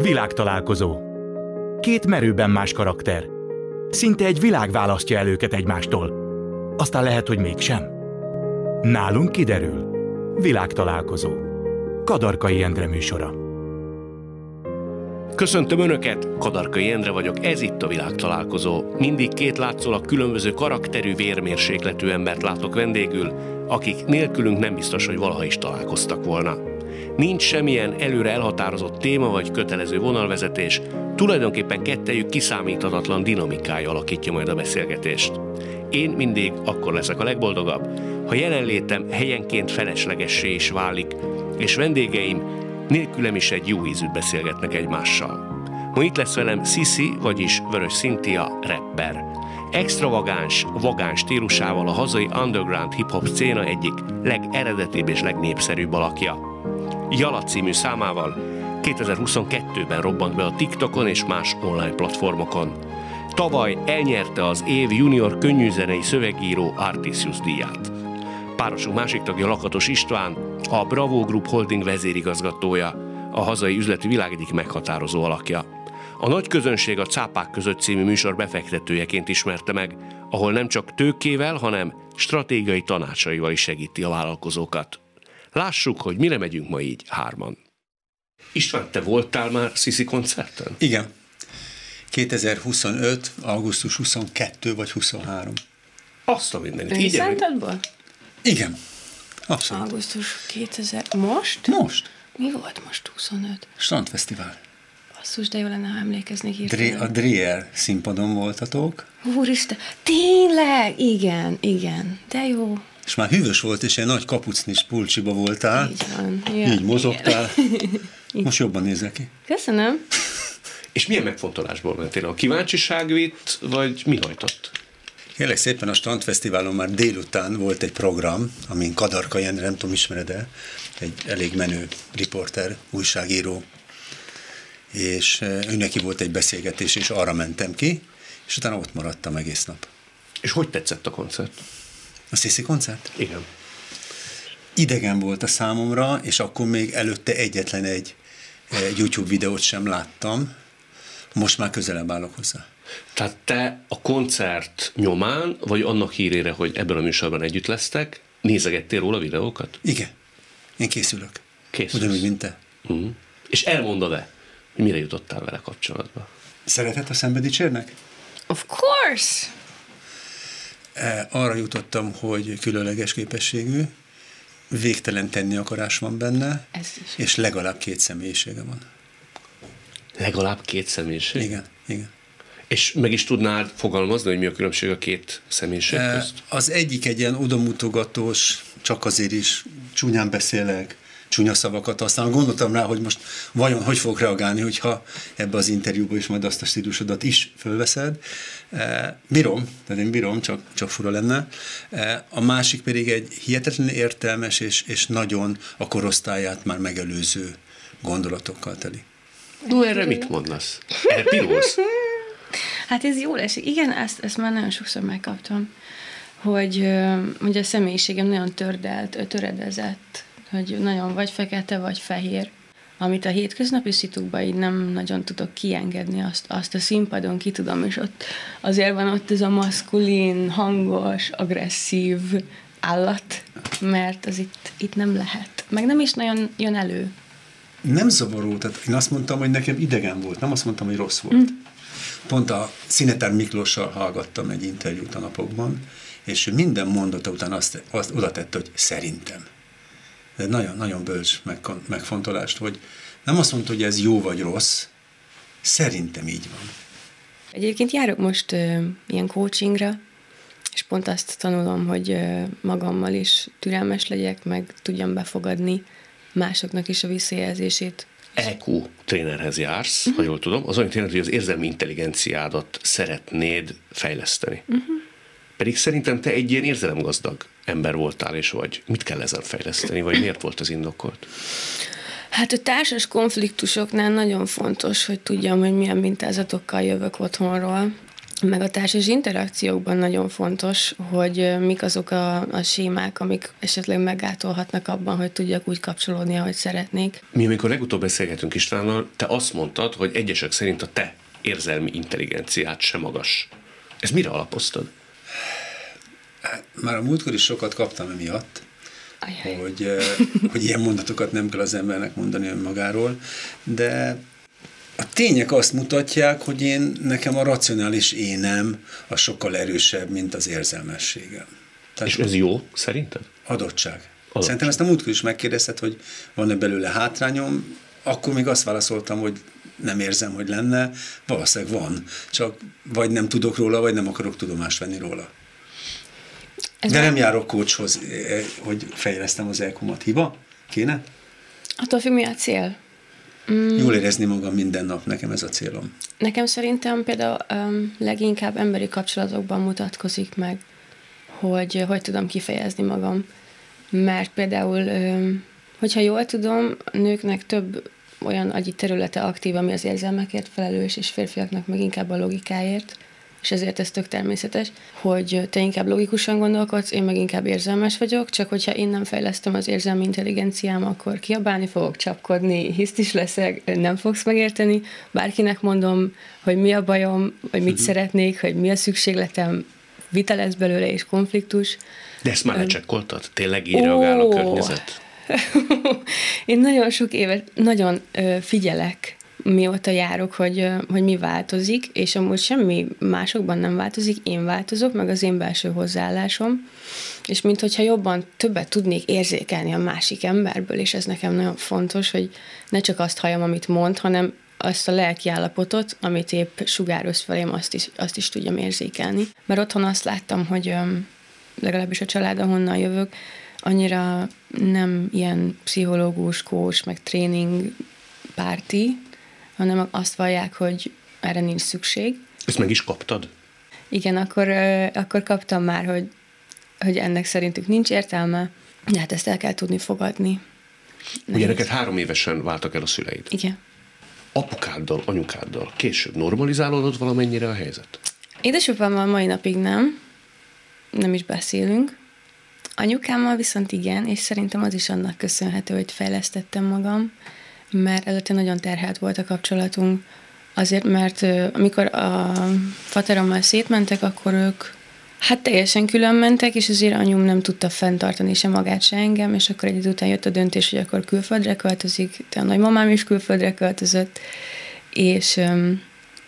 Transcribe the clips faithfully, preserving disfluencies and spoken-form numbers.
Világtalálkozó. Két merőben más karakter. Szinte egy világ választja el őket egymástól. Aztán lehet, hogy mégsem. Nálunk kiderül. Világtalálkozó. Kadarkai Endre műsora. Köszöntöm Önöket, Kadarkai Endre vagyok, ez itt a Világtalálkozó. Mindig két látszólag különböző karakterű, vérmérsékletű embert látok vendégül, akik nélkülünk nem biztos, hogy valaha is találkoztak volna. Nincs semmilyen előre elhatározott téma vagy kötelező vonalvezetés, tulajdonképpen kettejük kiszámíthatatlan dinamikája alakítja majd a beszélgetést. Én mindig akkor leszek a legboldogabb, ha jelenlétem helyenként feleslegessé is válik, és vendégeim nélkülem is egy jó ízűt beszélgetnek egymással. Ma itt lesz velem Sisi, vagyis Vörös Szintia, rapper. Extravagáns, vagáns stílusával a hazai underground hip-hop szcéna egyik legeredetibb és legnépszerűbb alakja. Jala című számával kétezer-huszonkettőben robbant be a TikTokon és más online platformokon. Tavaly elnyerte az év junior könnyűzenei szövegíró Artisius díját. Párosunk másik tagja Lakatos István, a Bravo Group Holding vezérigazgatója, a hazai üzleti világ egyik meghatározó alakja. A nagy közönség a Cápák között című műsor befektetőjeként ismerte meg, ahol nem csak tőkével, hanem stratégiai tanácsaival is segíti a vállalkozókat. Lássuk, hogy mire megyünk ma így hárman. István, te voltál már Sisi koncerten? Igen. kétezer-huszonöt. augusztus huszonkettő vagy huszonhárom. Azt a mindenit. Így Szentadból? Igen. Abszolút. Augusztus kétezer. Most? Most. Mi volt most huszonöt? Strandfesztivál. Basszus, de jó lenne, ha emlékeznék hirtelen. A Drier színpadon voltatok. Úristen, tényleg? Igen, igen. De jó. És már hűvös volt, és egy nagy kapucnis pulcsiba voltál. Így van. Ja, így mozogtál. Igen. Most jobban nézel ki. Köszönöm. És milyen megfontolásból mentél? A kíváncsiság vitt, vagy mi hajtott? Kérlek szépen, a Strandfesztiválon már délután volt egy program, amin Kadarkai Endre, nem tudom, ismered-e, egy elég menő riporter, újságíró, és ő neki volt egy beszélgetés, és arra mentem ki, és utána ott maradtam egész nap. És hogy tetszett a koncert? A Sisi koncert? Igen. Idegen volt a számomra, és akkor még előtte egyetlen egy, egy YouTube videót sem láttam, most már közelebb állok hozzá. Tehát te a koncert nyomán, vagy annak hírére, hogy ebben a műsorban együtt lesztek, nézegettél róla videókat? Igen. Én készülök. Készülsz. Ugyanúgy, mint te. Uh-huh. És elmondod-e, hogy mire jutottál vele kapcsolatban? Szereted, ha szembe dicsérnek? Of course! Arra jutottam, hogy különleges képességű, végtelen tenni akarás van benne, és legalább két személyisége van. Legalább két személyiség? Igen, igen. És meg is tudnád fogalmazni, hogy mi a különbség a két személyiség közt? Az egyik egy ilyen odamutogatós, csak azért is csúnyán beszélek, csúnya szavakat használom. Gondoltam rá, hogy most vajon hogy fogok reagálni, hogyha ebbe az interjúba is majd azt a stílusodat is fölveszed. Bírom, tehát én bírom, csak, csak fura lenne. A másik pedig egy hihetetlenül értelmes és, és nagyon a korosztályát már megelőző gondolatokkal teli. No, erre mit mondasz? Erre pirulsz? Hát ez jól esik. Igen, ezt, ezt már nagyon sokszor megkaptam, hogy, hogy a személyiségem nagyon tördelt, töredezett, hogy nagyon vagy fekete, vagy fehér, amit a hétköznapi szitukban így nem nagyon tudok kiengedni, azt, azt a színpadon ki tudom, és ott azért van ott ez a maszkulin, hangos, agresszív állat, mert az itt, itt nem lehet. Meg nem is nagyon jön elő. Nem zavaró, tehát én azt mondtam, hogy nekem idegen volt, nem azt mondtam, hogy rossz volt. Mm. Pont a Szinetár Miklóssal hallgattam egy interjút a napokban, és ő minden mondata után azt, azt oda tette, hogy szerintem. De nagyon, nagyon bölcs megfontolást, hogy nem azt mondta, hogy ez jó vagy rossz, szerintem így van. Egyébként járok most uh, ilyen coachingra, és pont azt tanulom, hogy uh, magammal is türelmes legyek, meg tudjam befogadni másoknak is a visszajelzését. é kú trénerhez jársz, uh-huh. ha jól tudom, az olyan tényleg, hogy az érzelmi intelligenciádat szeretnéd fejleszteni. Uh-huh. Pedig szerintem te egy ilyen érzelemgazdag ember voltál és vagy. Mit kell ezen fejleszteni, vagy miért volt az indokolt? Hát a társas konfliktusoknál nagyon fontos, hogy tudjam, hogy milyen mintázatokkal jövök otthonról, Meg a társas interakciókban nagyon fontos, hogy mik azok a, a sémák, amik esetleg meggátolhatnak abban, hogy tudjak úgy kapcsolódni, ahogy szeretnék. Mi, amikor legutóbb beszélgetünk Istvánnal, te azt mondtad, hogy egyesek szerint a te érzelmi intelligenciát sem magas. Ez mire alapoztad? Már a múltkor is sokat kaptam emiatt, hogy, hogy ilyen mondatokat nem kell az embernek mondani önmagáról, de a tények azt mutatják, hogy én, nekem a racionális énem a sokkal erősebb, mint az érzelmességem. Tehát és ez jó, szerinted? Adottság. Adottság. Szerintem ezt a múltkor is megkérdezted, hogy van-e belőle hátrányom, akkor még azt válaszoltam, hogy nem érzem, hogy lenne, valószínűleg van, csak vagy nem tudok róla, vagy nem akarok tudomást venni róla. Ez de nem járok coachhoz, hogy fejlesztem az é kú-mat. Hiba? Kéne? Attól függ, mi a cél. Mm. Jól érezni magam minden nap, nekem ez a célom. Nekem szerintem például um, leginkább emberi kapcsolatokban mutatkozik meg, hogy hogy tudom kifejezni magam. Mert például, um, hogyha jól tudom, nőknek több olyan agyi területe aktív, ami az érzelmekért felelős, és férfiaknak meg inkább a logikáért, és ezért ez tök természetes, hogy te inkább logikusan gondolkodsz, én meg inkább érzelmes vagyok, csak hogyha én nem fejlesztem az érzelmi intelligenciám, akkor kiabálni fogok, csapkodni, hisztis leszek, nem fogsz megérteni, bárkinek mondom, hogy mi a bajom, vagy mit uh-huh. szeretnék, hogy mi a szükségletem, vita lesz belőle és konfliktus. De ezt már lecsekkoltad? Tényleg így reagál a környezet? Én nagyon sok évet nagyon ö, figyelek, mióta járok, hogy, hogy mi változik, és amúgy semmi másokban nem változik, én változok, meg az én belső hozzáállásom, és minthogyha jobban többet tudnék érzékelni a másik emberből, és ez nekem nagyon fontos, hogy ne csak azt halljam, amit mond, hanem azt a lelki állapotot, amit épp sugároz felém, azt is, azt is tudjam érzékelni. Mert otthon azt láttam, hogy legalábbis a család, ahonnan jövök, annyira nem ilyen pszichológus, coach, meg tréning párti, hanem azt vallják, hogy erre nincs szükség. Ezt meg is kaptad? Igen, akkor, akkor kaptam már, hogy, hogy ennek szerintük nincs értelme, de hát ezt el kell tudni fogadni. Nehéz. Ugye neked három évesen váltak el a szüleid. Igen. Apukáddal, anyukáddal később normalizálódott valamennyire a helyzet? Édesapámmal mai napig nem, nem is beszélünk. Anyukámmal viszont igen, és szerintem az is annak köszönhető, hogy fejlesztettem magam, mert előtte nagyon terhelt volt a kapcsolatunk. Azért, mert amikor a faterommal szétmentek, akkor ők hát teljesen külön mentek, és azért anyum nem tudta fenntartani se magát, se engem, és akkor egy idő után jött a döntés, hogy akkor külföldre költözik, de a nagymamám is külföldre költözött, és um,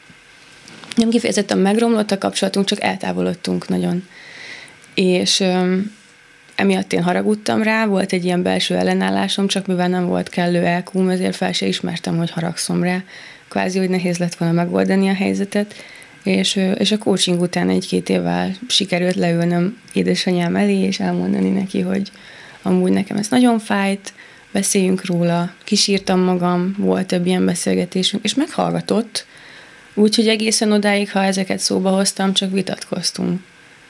nem kifejezetten megromlott a kapcsolatunk, csak eltávolodtunk nagyon. És um, emiatt én haragudtam rá, volt egy ilyen belső ellenállásom, csak mivel nem volt kellő é kúm, ezért fel se ismertem, hogy haragszom rá. Kvázi, hogy nehéz lett volna megoldani a helyzetet, és, és a coaching után egy-két évvel sikerült leülnöm édesanyám elé, és elmondani neki, hogy amúgy nekem ez nagyon fájt, beszéljünk róla, kisírtam magam, volt több ilyen beszélgetésünk, és meghallgatott, úgyhogy egészen odáig, ha ezeket szóba hoztam, csak vitatkoztunk.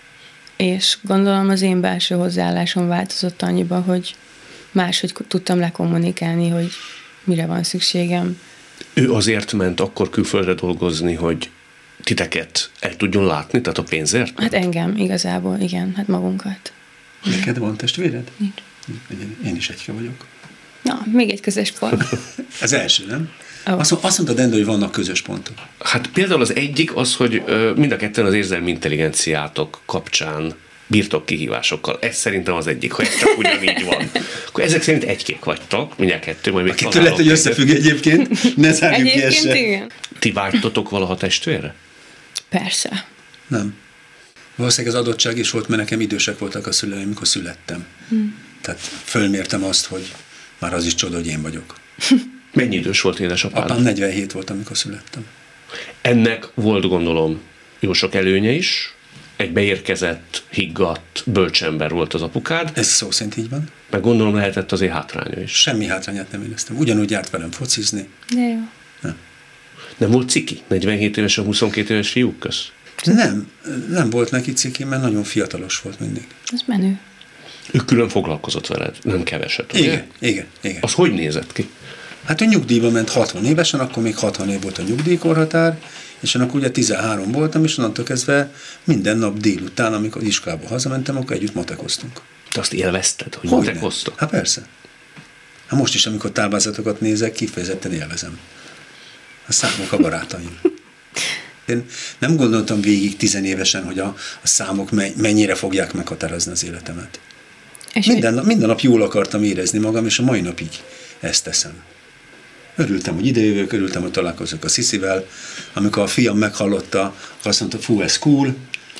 És gondolom az én belső hozzáállásom változott annyiba, hogy máshogy tudtam lekommunikálni, hogy mire van szükségem. Ő azért ment akkor külföldre dolgozni, hogy titeket el tudjon látni, tehát a pénzért? Hát engem igazából, igen, hát magunkat. Neked van testvéred? Nincs. Én is egyke vagyok. Na, még egy közös pont. Ez első, nem? Oh. Azt, azt mondta Dendő, hogy vannak közös pontok. Hát például az egyik az, hogy mind a ketten az érzelmi intelligenciátok kapcsán bírtok kihívásokkal. Ez szerintem az egyik, ha ez csak ugyanígy van. Akkor ezek szerint egykék vagytok, mindjárt kettő, majd még a kettő lehet, hogy összefügg egyébként, ne zárjuk ki ezt se. Igen. Ti vártotok valaha testvérre? Persze. Nem. Valószínűleg az adottság is volt, mert nekem idősek voltak a szüleim, amikor születtem. Hmm. Tehát fölmértem azt, hogy már az is csoda, hogy én vagyok. Mennyi idős volt édesapád? Apám negyvenhét volt, amikor születtem. Ennek volt, gondolom, jó sok előnye is. Egy beérkezett, higgadt, bölcsember volt az apukád. Ez szó szerint így van. Meg gondolom lehetett azért hátránya is. Semmi hátrányát nem éreztem. Ugyanúgy járt velem focizni. De jó. Nem. Nem volt ciki? negyvenhét éves a huszonkettő éves fiúk köz? Nem. Nem volt neki ciki, mert nagyon fiatalos volt mindig. Ez menő. Ő külön foglalkozott veled, nem keveset, ugye? Igen, igen, igen. Az hogy nézett ki? Hát ő nyugdíjba ment hatvan évesen, akkor még hatvan év volt a nyugdíjkorhatár, és én akkor ugye tizenhárom voltam, és onnantól kezdve minden nap délután, amikor iskolába hazamentem, akkor együtt matekoztunk. Te azt élvezted, hogy Hogyne? matekoztok? Hát persze. Hát most is, amikor táblázatokat nézek, kifejezetten élvezem. A számok a barátaim. Én nem gondoltam végig tizenévesen, hogy a, a számok mennyire fogják meghatározni az életemet. Minden nap, minden nap jól akartam érezni magam, és a mai napig ezt teszem. Örültem, hogy idejövök, örültem, hogy találkozok a Sziszivel. Amikor a fiam meghallotta, azt mondta, fú, ez cool.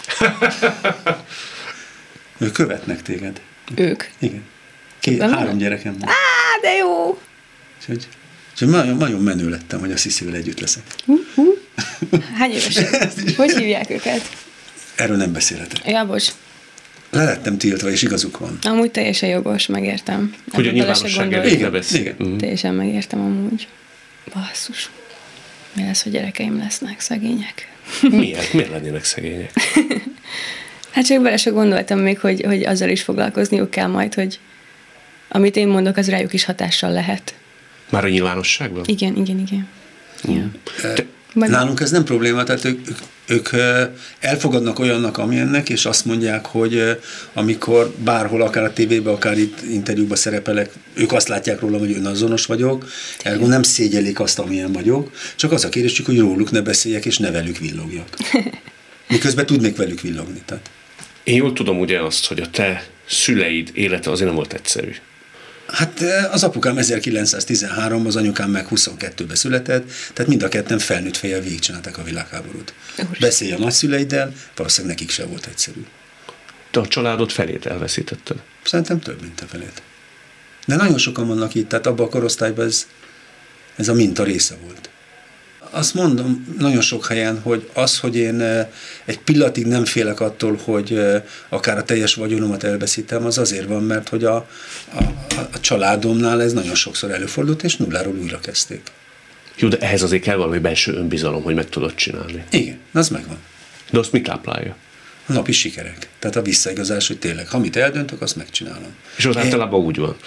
Ők követnek téged. Ők? Igen. Két, három gyerekem van. Á, de jó! Úgyhogy, úgyhogy nagyon, nagyon menő lettem, hogy a Sziszivel együtt leszek. Uh-huh. Hány évesek? Hogy hívják őket? Erről nem beszélhetek. Ja, bocs. Le lettem tiltva, és igazuk van. Amúgy teljesen jogos, megértem. Hogy a nyilvánosság előtt ne beszél. Igen. Mm. Teljesen megértem amúgy. Basszus. Mi lesz, hogy gyerekeim lesznek szegények? Miért? Miért lennének szegények? Hát csak bele se gondoltam még, hogy, hogy azzal is foglalkozniuk kell majd, hogy amit én mondok, az rájuk is hatással lehet. Már a nyilvánosságban? Igen, igen, igen. Mm. Ja. Te, nálunk ez nem probléma, tehát ők, ők elfogadnak olyannak, amilyennek, és azt mondják, hogy amikor bárhol, akár a tévében, akár itt interjúban szerepelek, ők azt látják rólam, hogy önazonos vagyok, ergo nem szégyelik azt, amilyen vagyok, csak az a kérdésük, hogy róluk ne beszéljek, és ne velük villogjak. Miközben tudnék velük villogni. Tehát. Én jól tudom ugye azt, hogy a te szüleid élete azért nem volt egyszerű. Hát az apukám ezerkilencszáztizenháromban, az anyukám meg huszonkettőben született, tehát mind a ketten felnőtt fejjel végigcsinálták a világháborút. Beszélj a nagyszüleiddel, valószínűleg nekik sem volt egyszerű. Te a családod felét elveszítetted? Szerintem több, mint a felét. De nagyon sokan vannak itt, tehát abban a korosztályban ez, ez a minta része volt. Azt mondom nagyon sok helyen, hogy az, hogy én egy pillanatig nem félek attól, hogy akár a teljes vagyonomat elveszítem, az azért van, mert hogy a, a, a családomnál ez nagyon sokszor előfordult, és nulláról újra kezdték. Jó, de ehhez azért kell valami belső önbizalom, hogy meg tudod csinálni. Igen, az megvan. De azt mit táplálja? A napi sikerek. Tehát a visszaigazás, hogy tényleg, ha mit eldöntök, azt megcsinálom. És az általában úgy van.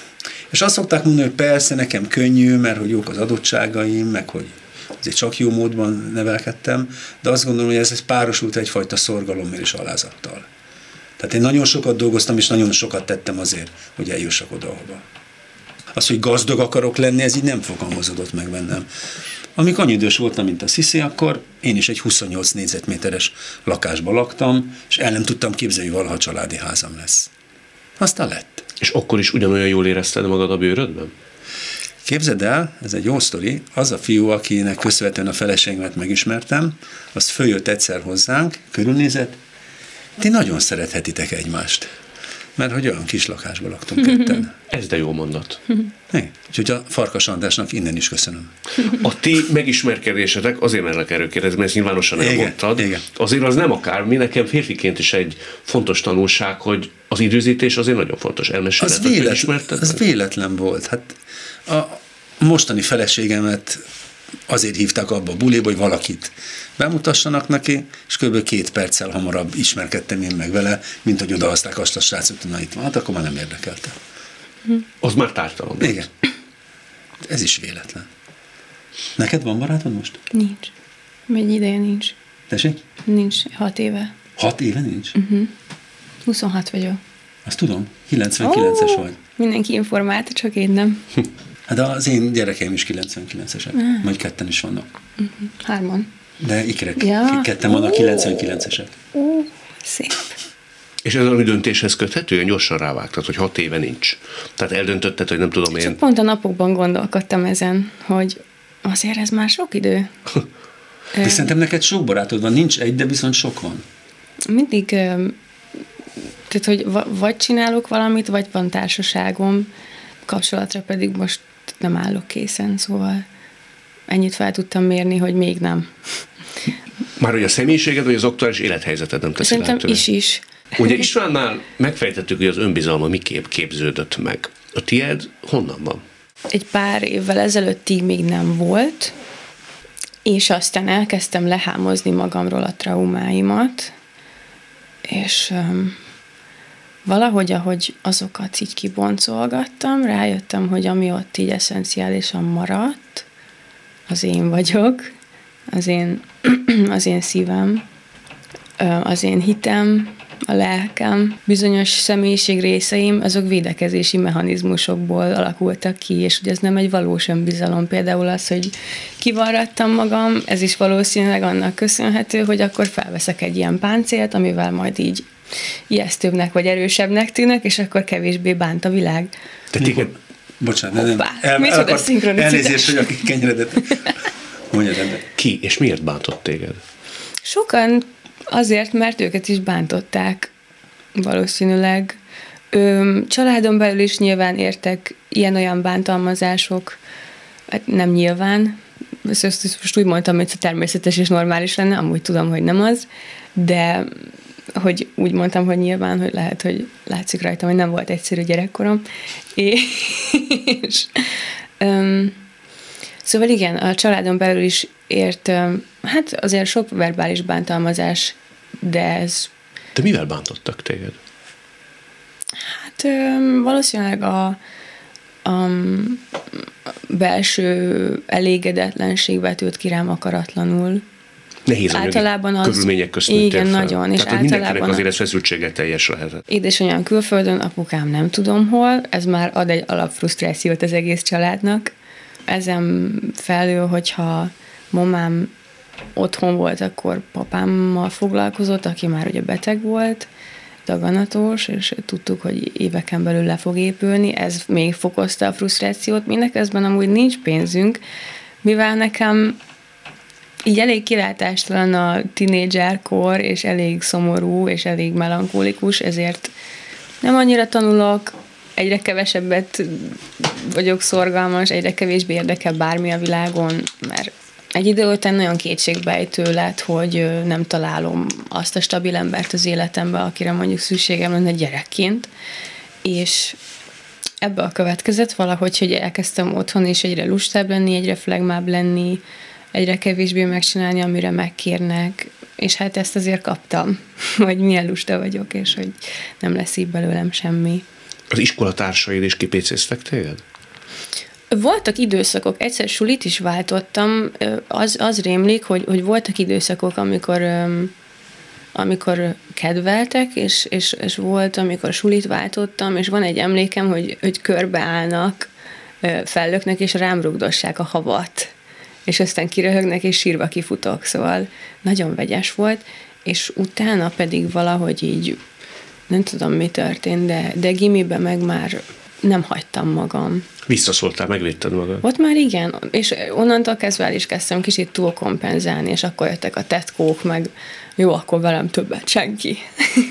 És azt szokták mondani, hogy persze, nekem könnyű, mert hogy jók az adottságaim, meg hogy azért csak jó módban nevelkedtem, de azt gondolom, hogy ez, ez párosult egyfajta szorgalommal és alázattal. Tehát én nagyon sokat dolgoztam, és nagyon sokat tettem azért, hogy eljussak oda, ahova. Az, hogy gazdag akarok lenni, ez így nem fogalmazódott meg bennem. Amikor annyi idős voltam, mint a Sziszi, akkor én is egy huszonnyolc négyzetméteres lakásban laktam, és el nem tudtam képzelni, hogy valaha családi házam lesz. Aztán lett. És akkor is ugyanolyan jól érezted magad a bőrödben? Képzeld el, ez egy jó sztori, az a fiú, akinek köszönhetően a feleségemet megismertem, az följött egyszer hozzánk, körülnézett, ti nagyon szerethetitek egymást, mert hogy olyan kis lakásban laktunk ketten. Ez de jó mondat. Igen. Úgyhogy a Farkas Andrásnak innen is köszönöm. A ti megismerkedésetek, azért merlek erről kérdezni, mert ezt nyilvánosan elmondtad, azért az nem akármi, nekem férfiként is egy fontos tanulság, hogy az időzítés azért nagyon fontos. Elmeséled, az, véletlen, az véletlen volt. Hát a mostani feleségemet azért hívták abba a buliba, hogy valakit bemutassanak neki, és kb. két perccel hamarabb ismerkedtem én meg vele, mint hogy odahozták azt a srácot, hogy na itt van, hát akkor már nem érdekelte. Az már tártalom. Igen. Ez is véletlen. Neked van barátod most? Nincs. Egy ideje nincs. Tessék? Nincs. Hat éve. Hat éve nincs? Uh-huh. huszonhat vagyok. Azt tudom. kilencvenkilences oh, vagy. Mindenki informált, csak én nem. Hát az én gyerekeim is kilencvenkilencesek. Uh. Majd ketten is vannak. Uh-huh. Hárman. De ikrek. Ja. Ketten vannak kilencvenkilencesek. Uh, szép. És ez a döntéshez köthető? Gyorsan rávágtad, hogy hat éve nincs. Tehát eldöntötted, hogy nem tudom én. Csak pont a napokban gondolkodtam ezen, hogy azért ez már sok idő. De szerintem neked sok barátod van, nincs egy, de viszont sok van. Mindig, tehát, hogy vagy csinálok valamit, vagy van társaságom, kapcsolatra pedig most nem állok készen, szóval ennyit fel tudtam mérni, hogy még nem. Már hogy a személyiséged, vagy az aktuális élethelyzeted nem teszi Szerintem lehetővé? is is. Ugye Istvánnál megfejtettük, hogy az önbizalma miképp képződött meg. A tied honnan van? Egy pár évvel ezelőttig még nem volt, és aztán elkezdtem lehámozni magamról a traumáimat, és um, valahogy, ahogy azokat így kiboncolgattam, rájöttem, hogy ami ott így eszenciálisan maradt, az én vagyok, az én, az én szívem, az én hitem, a lelkem, bizonyos személyiség részeim, azok védekezési mechanizmusokból alakultak ki, és hogy ez nem egy valós önbizalom. Például az, hogy kivarrattam magam, ez is valószínűleg annak köszönhető, hogy akkor felveszek egy ilyen páncélt, amivel majd így ijesztőbbnek vagy erősebbnek tűnök, és akkor kevésbé bánt a világ. Te téged... Bocsánat, nem. El, Micsoda szinkronicitás. Elnézést, hogy aki kenyeredet. Mondjad, de. Ki és miért bántott téged? Sokan azért, mert őket is bántották valószínűleg. Ö, családon belül is nyilván értek ilyen-olyan bántalmazások, hát nem nyilván, ezt, ezt most úgy mondtam, hogy természetes és normális lenne, amúgy tudom, hogy nem az, de hogy úgy mondtam, hogy nyilván, hogy lehet, hogy látszik rajtam, hogy nem volt egyszerű gyerekkorom. És um, szóval igen, a családon belül is ért, um, hát azért sok verbális bántalmazás, de ez... De mivel bántottak téged? Hát um, valószínűleg a, a belső elégedetlenség vetült ki rám akaratlanul. Nehéz általában az körülmények közt igen, fel. nagyon. És tehát, mindenkinek azért ez a... feszültséggel teljes lehetett. Édesanyám külföldön, apukám nem tudom hol, ez már ad egy alapfrusztrációt az egész családnak. Ezen felül, hogyha mamám otthon volt, akkor papámmal foglalkozott, aki már ugye beteg volt, daganatos, és tudtuk, hogy éveken belül le fog épülni, ez még fokozta a frusztrációt. Mindeközben amúgy nincs pénzünk, mivel nekem így elég kilátástalan a tinédzserkor, és elég szomorú, és elég melankólikus, ezért nem annyira tanulok, egyre kevesebbet vagyok szorgalmas, egyre kevésbé érdekel bármi a világon, mert egy idő után nagyon kétségbejtő lett, hogy nem találom azt a stabil embert az életemben, akire mondjuk szükségem lenne gyerekként, és ebből a következett valahogy, hogy elkezdtem otthon is egyre lustább lenni, egyre flegmább lenni, egyre kevésbé megcsinálni, amire megkérnek, és hát ezt azért kaptam, hogy milyen lusta vagyok, és hogy nem lesz így belőlem semmi. Az iskolatársaid is kipécéztek téged? Voltak időszakok, egyszer sulit is váltottam, az, az rémlik, hogy, hogy voltak időszakok, amikor, amikor kedveltek, és, és, és volt, amikor sulit váltottam, és van egy emlékem, hogy, hogy körbeállnak, fellöknek, és rám rugdossák a havat, és aztán kiröhögnek, és sírva kifutok, szóval nagyon vegyes volt, és utána pedig valahogy így, nem tudom, mi történt, de, de gimiben meg már nem hagytam magam. Visszaszóltál, megvédted magad? Ott már igen, és onnantól kezdve el is kezdtem kicsit túlkompenzálni, és akkor jöttek a tetkók, meg jó, akkor velem többet senki.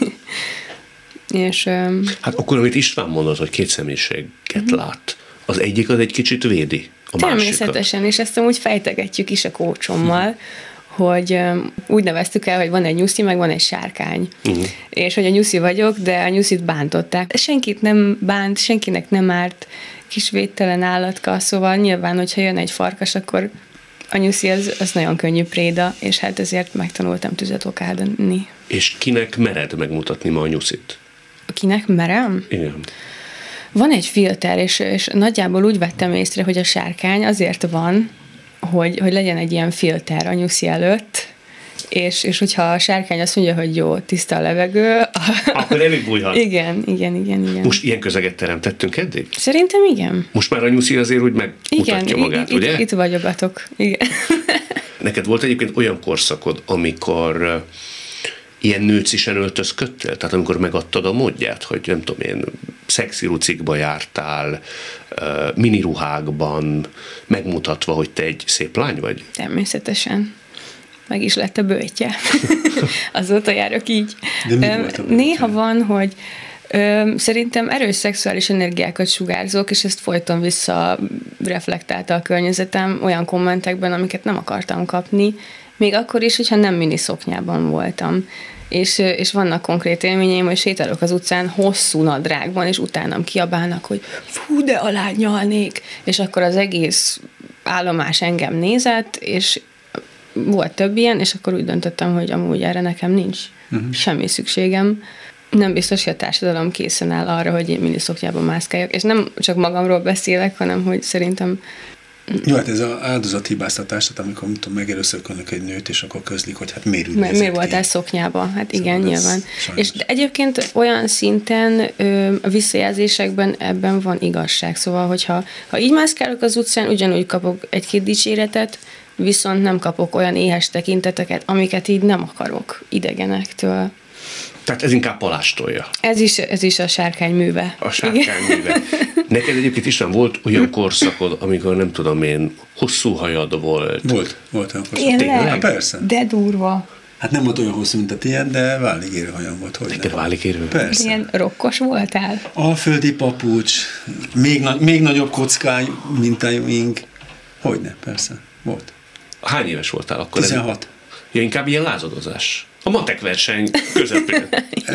és, hát akkor, amit István mondott, hogy két személyiséget uh-huh. lát, az egyik az egy kicsit védi a természetesen, másikat. És ezt amúgy fejtegetjük is a kócsommal, uh-huh. hogy um, úgy neveztük el, hogy van egy nyuszi, meg van egy sárkány. Uh-huh. És hogy a nyuszi vagyok, de a nyuszit bántották. Senkit nem bánt, senkinek nem árt, kis védtelen állatka, szóval nyilván, hogyha jön egy farkas, akkor a nyuszi az, az nagyon könnyű préda, és hát ezért megtanultam tüzet okádani. És kinek mered megmutatni ma a nyuszit? Kinek merem? Igen. Van egy filter, és, és nagyjából úgy vettem észre, hogy a sárkány azért van, hogy, hogy legyen egy ilyen filter a nyuszi előtt, és, és hogyha a sárkány azt mondja, hogy jó, tiszta a levegő... Akkor elég bújhat. Igen, igen, igen, igen. Most ilyen közeget teremtettünk eddig? Szerintem igen. Most már a nyuszi azért úgy megmutatja igen, magát, itt, ugye? Itt, itt vagyogatok, igen. Neked volt egyébként olyan korszakod, amikor ilyen nőcisen öltözködtél? Tehát amikor megadtad a módját, hogy nem tudom én, szexi rucikba jártál, miniruhákban, megmutatva, hogy te egy szép lány vagy? Természetesen. Meg is lett a bőtje. Azóta járok így. Néha van, hogy ö, szerintem erős szexuális energiákat sugárzok, és ezt folyton vissza reflektálta a környezetem olyan kommentekben, amiket nem akartam kapni, még akkor is, hogyha nem miniszoknyában voltam. És, és vannak konkrét élményeim, hogy sétálok az utcán hosszú nadrágban, és utánam kiabálnak, hogy fú, de alá nyalnék, és akkor az egész állomás engem nézett, és volt több ilyen, és akkor úgy döntöttem, hogy amúgy erre nekem nincs uh-huh. semmi szükségem. nem biztos, hogy a társadalom készen áll arra, hogy én miniszoknyában mászkáljak, és nem csak magamról beszélek, hanem hogy szerintem... Jó, hát ez az áldozathibáztatás, tehát amikor tudom, megerőszakölnek egy nőt, és akkor közlik, hogy hát miért úgy Miért mi voltál szoknyában? Hát igen, szóval nyilván. És egyébként olyan szinten ö, a visszajelzésekben ebben van igazság. Szóval, hogyha ha így mászkálok az utcán, ugyanúgy kapok egy-két dicséretet, viszont nem kapok olyan éhes tekinteteket, amiket így nem akarok idegenektől. Tehát ez inkább palástolja. Ez is, ez is a sárkány műve. A sárkány műve. Neked egyébként István volt olyan korszakod, amikor nem tudom én, hosszú hajad volt. Volt, volt olyan korszak. Tényleg? Hát persze. De durva. Hát nem volt olyan hosszú, mint a tiéd, de váligérő hajam volt. Hogy Neked váligérő? Persze. Ilyen rokkos voltál? Alföldi papucs, még, na- még nagyobb kockány, mint a ink. Hogyne, persze. Volt. Hány éves voltál akkor? tizenhat. Ja, inkább ilyen lázadozás. A matek verseny közepén.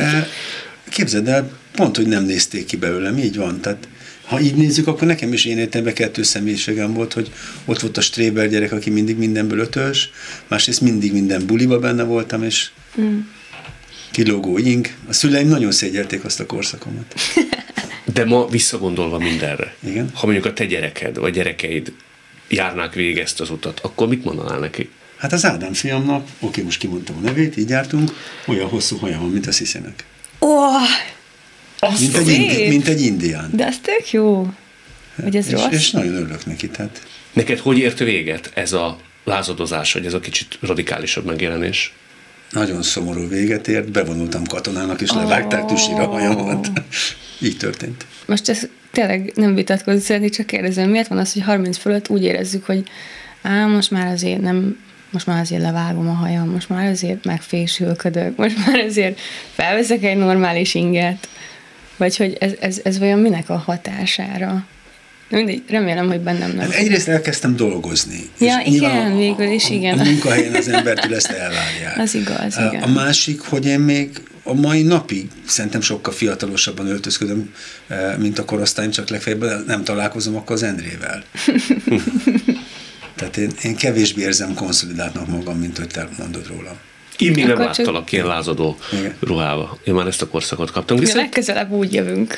Képzeld el, pont, hogy nem nézték ki belőlem, így van. Tehát, ha így nézzük, akkor nekem is én értem kettő személyiségem volt, hogy ott volt a stréber gyerek, aki mindig mindenből ötös, másrészt mindig minden buliba benne voltam, és mm. kilógó ing. A szüleim nagyon szégyelték azt a korszakomat. De ma visszagondolva mindenre, igen? Ha mondjuk a te gyereked, vagy gyerekeid járnák végig ezt az utat, akkor mit mondanál neki? Hát az Ádám fiamnak, oké, most kimondtam a nevét, így jártunk, olyan hosszú haja van, mint a Sziszinek. Ó, oh, mint, egy indi, mint egy indián. De az tök jó. Hogy ez és, rossz? És nagyon örülök neki. Tehát. Neked hogy ért véget ez a lázadozás, vagy ez a kicsit radikálisabb megjelenés? Nagyon szomorú véget ért, bevonultam katonának, és oh. levágták tüsire a hajamat. Így történt. Most ez tényleg nem vitatkozni szeretnék, csak kérdezem, miért van az, hogy harminc fölött úgy érezzük, hogy á, most már azért nem, most már azért levágom a hajam, most már azért megfésülködök, most már azért felveszek egy normális inget, vagy hogy ez, ez, ez vajon minek a hatására? Mindegy, remélem, hogy bennem nem. Hát egyrészt elkezdtem dolgozni. Ja, igen, a, végül is, igen. A, a munkahelyen az embertől ezt elvárják. Az igaz, a, igen. A másik, hogy én még a mai napig szerintem sokkal fiatalosabban öltözködöm, mint a korosztályom, csak legfeljebb nem találkozom akkor az Endrével. Tehát én, én kevésbé érzem konszolidáltnak magam, mint hogy te mondod rólam. Én még nem Akkor láttalak csak... ilyen lázadó igen. ruhába. Én már ezt a korszakot kaptam. Viszont... legközelebb úgy jövünk.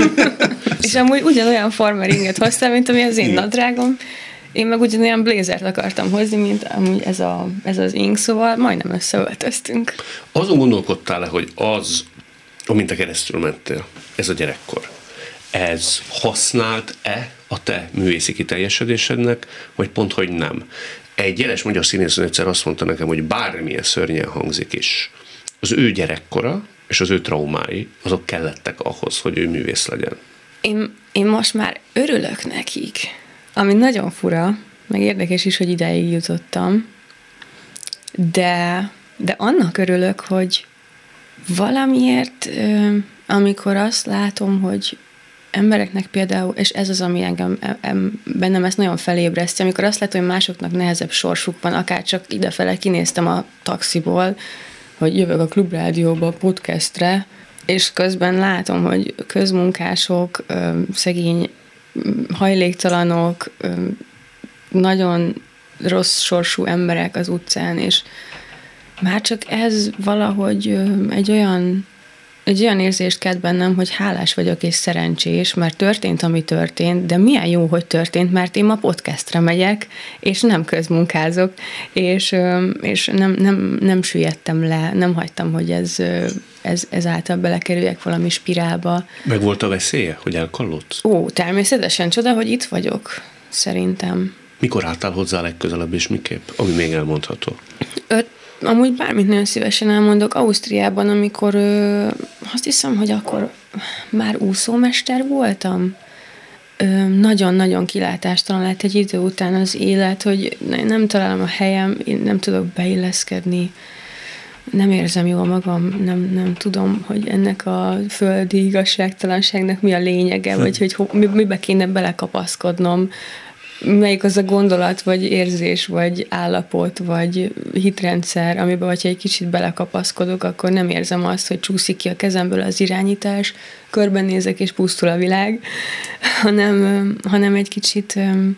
És amúgy ugyanolyan farmer inget hoztam, mint ami az én igen. nadrágom. Én meg ugyanolyan blazert akartam hozni, mint amúgy ez, a, ez az ink, szóval majdnem összeöltöztünk. Azon gondolkodtál-e, hogy az, amint te keresztül mentél, ez a gyerekkor, ez használt-e a te művészi kiteljesedésednek, vagy pont, hogy nem? Egy jeles magyar színész egyszer azt mondta nekem, hogy bármilyen szörnyen hangzik is, az ő gyerekkora és az ő traumái, azok kellettek ahhoz, hogy ő művész legyen. Én, én most már örülök nekik, ami nagyon fura, meg érdekes is, hogy ideig jutottam, de, de annak örülök, hogy valamiért, amikor azt látom, hogy embereknek például, és ez az, ami engem bennem ezt nagyon felébreszti, amikor azt látom, hogy másoknak nehezebb sorsuk van, akár csak idefele kinéztem a taxiból, hogy jövök a Klubrádióba, podcastre, és közben látom, hogy közmunkások, szegény hajléktalanok, nagyon rossz sorsú emberek az utcán, és már csak ez valahogy egy olyan Egy olyan érzést kelt bennem, hogy hálás vagyok és szerencsés, mert történt, ami történt, de milyen jó, hogy történt, mert én ma podcastra megyek, és nem közmunkázok, és, és nem, nem, nem süllyedtem le, nem hagytam, hogy ez, ez, ezáltal belekerüljek valami spirálba. Meg volt a veszélye, hogy elkallódsz? Ó, természetesen, csoda, hogy itt vagyok, szerintem. Mikor álltál hozzá legközelebb, és miképp? Ami még elmondható. Öt Amúgy bármit nagyon szívesen elmondok. Ausztriában, amikor ö, azt hiszem, hogy akkor már úszómester voltam, ö, nagyon-nagyon kilátástalan lett egy idő után az élet, hogy nem találom a helyem, én nem tudok beilleszkedni, nem érzem jól magam, nem, nem tudom, hogy ennek a földi igazságtalanságnak mi a lényege, vagy hogy ho, mibe kéne belekapaszkodnom, melyik az a gondolat, vagy érzés, vagy állapot, vagy hitrendszer, amiben, hogyha egy kicsit belekapaszkodok, akkor nem érzem azt, hogy csúszik ki a kezemből az irányítás, körbenézek, és pusztul a világ, hanem, hanem egy kicsit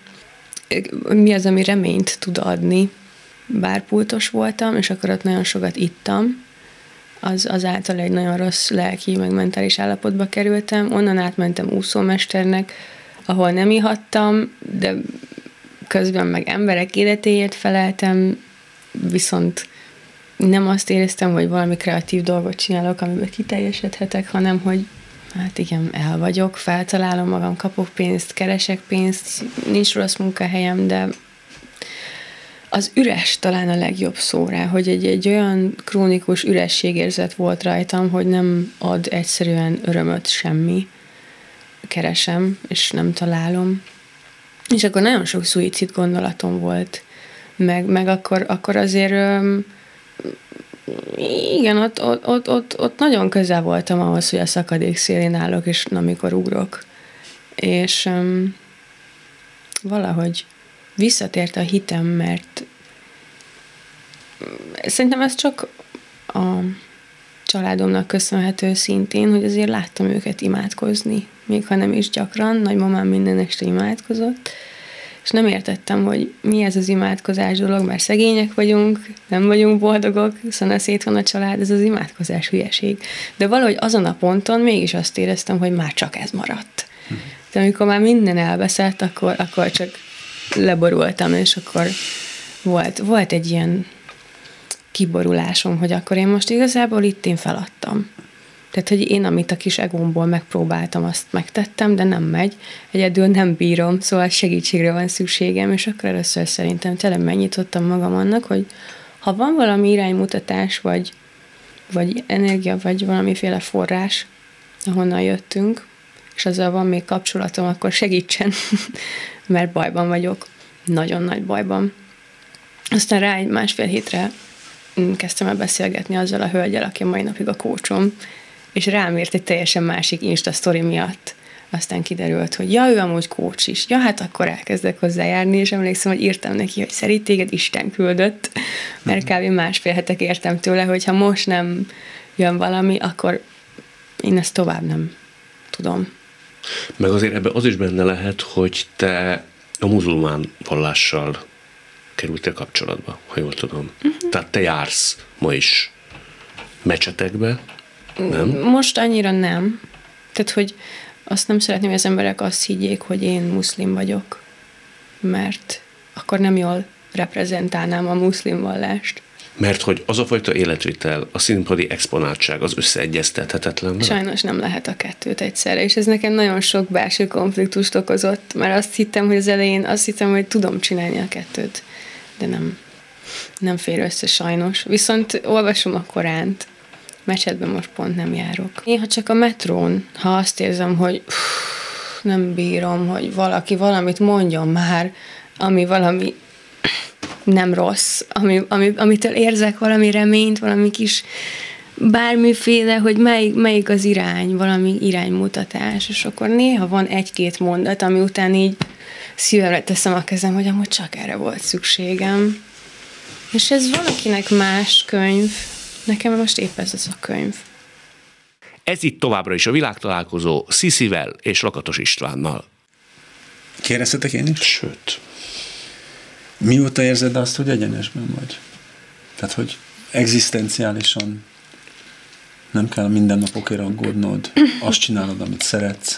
mi az, ami reményt tud adni. Bárpultos voltam, és akkor ott nagyon sokat ittam, az, azáltal egy nagyon rossz lelki, meg mentális állapotba kerültem. Onnan átmentem úszómesternek, ahol nem ihattam, de közben meg emberek életéért feleltem, viszont nem azt éreztem, hogy valami kreatív dolgot csinálok, amiben kiteljesedhetek, hanem hogy hát igen, el vagyok, feltalálom magam, kapok pénzt, keresek pénzt, nincs rossz munkahelyem, de az üres talán a legjobb szó rá, hogy egy, egy olyan krónikus ürességérzet volt rajtam, hogy nem ad egyszerűen örömöt semmi. Keresem, és nem találom. És akkor nagyon sok szuicid gondolatom volt. Meg, meg akkor, akkor azért öm, igen, ott, ott, ott, ott, ott nagyon közel voltam ahhoz, hogy a szakadék szélén állok, és amikor ugrok. És öm, valahogy visszatért a hitem, mert szerintem ez csak a családomnak köszönhető szintén, hogy azért láttam őket imádkozni, még ha nem is gyakran, nagymamám minden este imádkozott, és nem értettem, hogy mi ez az imádkozás dolog, mert szegények vagyunk, nem vagyunk boldogok, szóval szét van a család, ez az imádkozás hülyeség. De valahogy azon a ponton mégis azt éreztem, hogy már csak ez maradt. Uh-huh. De amikor már minden elveszett, akkor, akkor csak leborultam, és akkor volt, volt egy ilyen kiborulásom, hogy akkor én most igazából itt én feladtam. Tehát, hogy én, amit a kis egómból megpróbáltam, azt megtettem, de nem megy. Egyedül nem bírom, szóval segítségre van szükségem, és akkor először szerintem tényleg megnyitottam magam annak, hogy ha van valami iránymutatás, vagy, vagy energia, vagy valamiféle forrás, ahonnan jöttünk, és azzal van még kapcsolatom, akkor segítsen, mert bajban vagyok. Nagyon nagy bajban. Aztán rá egy másfél hétre kezdtem el beszélgetni azzal a hölgyel, aki a mai napig a coachom, és rám írt egy teljesen másik Insta sztori miatt. Aztán kiderült, hogy ja, ő amúgy coach is. Ja, hát akkor elkezdek hozzájárni, és emlékszem, hogy írtam neki, hogy szerint téged Isten küldött, mert kb. Másfél hetek értem tőle, hogy ha most nem jön valami, akkor én ezt tovább nem tudom. Meg azért ebben az is benne lehet, hogy te a muzulmán vallással kerültél kapcsolatba, ha jól tudom. Uh-huh. Tehát te jársz ma is mecsetekbe, nem? Most annyira nem. Tehát, hogy azt nem szeretném, hogy az emberek azt higgyék, hogy én muszlim vagyok, mert akkor nem jól reprezentálnám a muszlim vallást. Mert hogy az a fajta életvitel, a színpadi exponáltság az összeegyeztethetetlen? Sajnos nem lehet a kettőt egyszerre, és ez nekem nagyon sok belső konfliktust okozott, mert azt hittem, hogy az elején azt hittem, hogy tudom csinálni a kettőt, de nem, nem fér össze sajnos. Viszont olvasom a Koránt, mecsetben most pont nem járok. Néha csak a metrón, ha azt érzem, hogy uff, nem bírom, hogy valaki valamit mondjon már, ami valami nem rossz, ami, ami, amitől érzek valami reményt, valami kis bármiféle, hogy melyik, melyik az irány, valami iránymutatás, és akkor néha van egy-két mondat, ami után így szívemre teszem a kezem, hogy amúgy csak erre volt szükségem. És ez valakinek más könyv, nekem most épp ez az a könyv. Ez itt továbbra is a világtalálkozó Sziszivel és Lakatos Istvánnal. Kérdeztetek én is? Sőt. Mióta érzed azt, hogy egyenesben vagy? Tehát, hogy egzisztenciálisan nem kell minden napokért aggódnod, azt csinálod, amit szeretsz.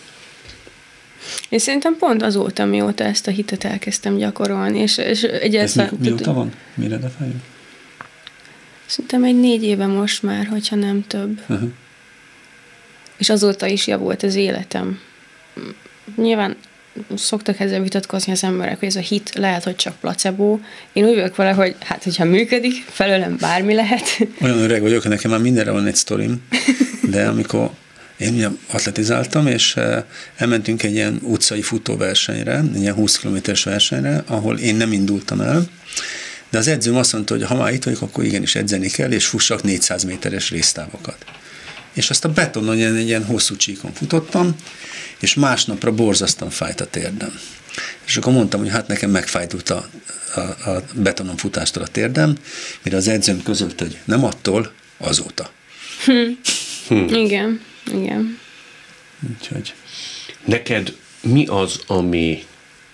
Én szerintem pont azóta, mióta ezt a hitet elkezdtem gyakorolni, és, és egyáltalán... Ez mi, mióta van? Mire de fejű? Szerintem egy négy éve most már, hogyha nem több. Uh-huh. És azóta is javult az életem. Nyilván szoktak ezzel vitatkozni az emberek, hogy ez a hit lehet, hogy csak placebo. Én úgy vagyok vele, hogy hát, hogyha működik, felőlem bármi lehet. Olyan öreg vagyok, nekem már mindenre van egy sztorim, de amikor én ugye atletizáltam, és elmentünk egy ilyen utcai futóversenyre, egy ilyen húsz kilométeres versenyre, ahol én nem indultam el, de az edzőm azt mondta, hogy ha már itt vagyok, akkor igenis edzeni kell, és fussak négyszáz méteres résztávokat. És azt a betonon egy, egy ilyen hosszú csíkon futottam, és másnapra borzasztóan fájt a térdem. És akkor mondtam, hogy hát nekem megfájdult a, a, a betonon futástól a térdem, mire az edzőm közölte, hogy nem attól, azóta. Hm. Hm. Igen, igen. Úgyhogy. Neked mi az, ami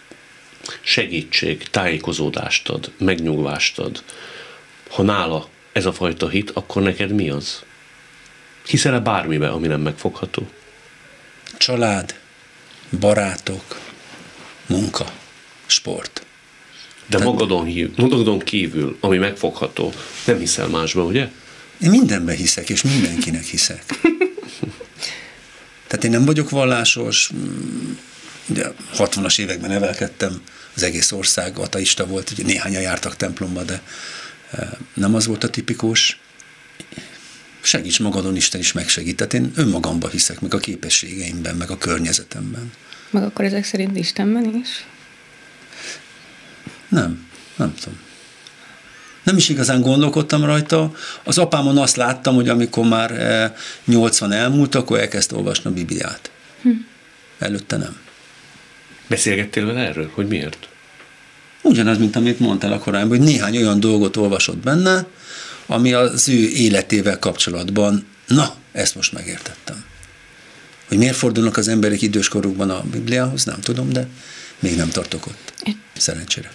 segítség, tájékozódást ad, megnyugvást ad, ha nála ez a fajta hit, akkor neked mi az? Hiszel-e bármibe, ami nem megfogható? Család, barátok, munka, sport. De magadon, hív, magadon kívül, ami megfogható, nem hiszel másba, ugye? Én mindenben hiszek, és mindenkinek hiszek. Tehát én nem vagyok vallásos, de hatvanas években nevelkedtem, az egész ország ateista volt, ugye néhányan jártak templomba, de nem az volt a tipikus. Segíts magadon, Isten is megsegít. Tehát én önmagamba hiszek, meg a képességeimben, meg a környezetemben. Meg akkor ezek szerint Istenben is? Nem, nem tudom. Nem is igazán gondolkodtam rajta. Az apámon azt láttam, hogy amikor már nyolcvan elmúlt, akkor elkezdte olvasni a Bibliát. Hm. Előtte nem. Beszélgettél vele erről? Hogy miért? Ugyanaz, mint amit mondtál a korábban, hogy néhány olyan dolgot olvasott benne, ami az ő életével kapcsolatban, na, ezt most megértettem. Hogy miért fordulnak az emberek időskorukban a Bibliához, nem tudom, de még nem tartok ott. Szerencsére.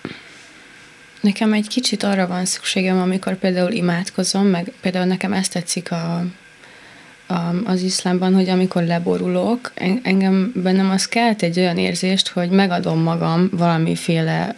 Nekem egy kicsit arra van szükségem, amikor például imádkozom, meg például nekem ezt tetszik a, a, az iszlámban, hogy amikor leborulok, engem bennem az kelt egy olyan érzést, hogy megadom magam valamiféle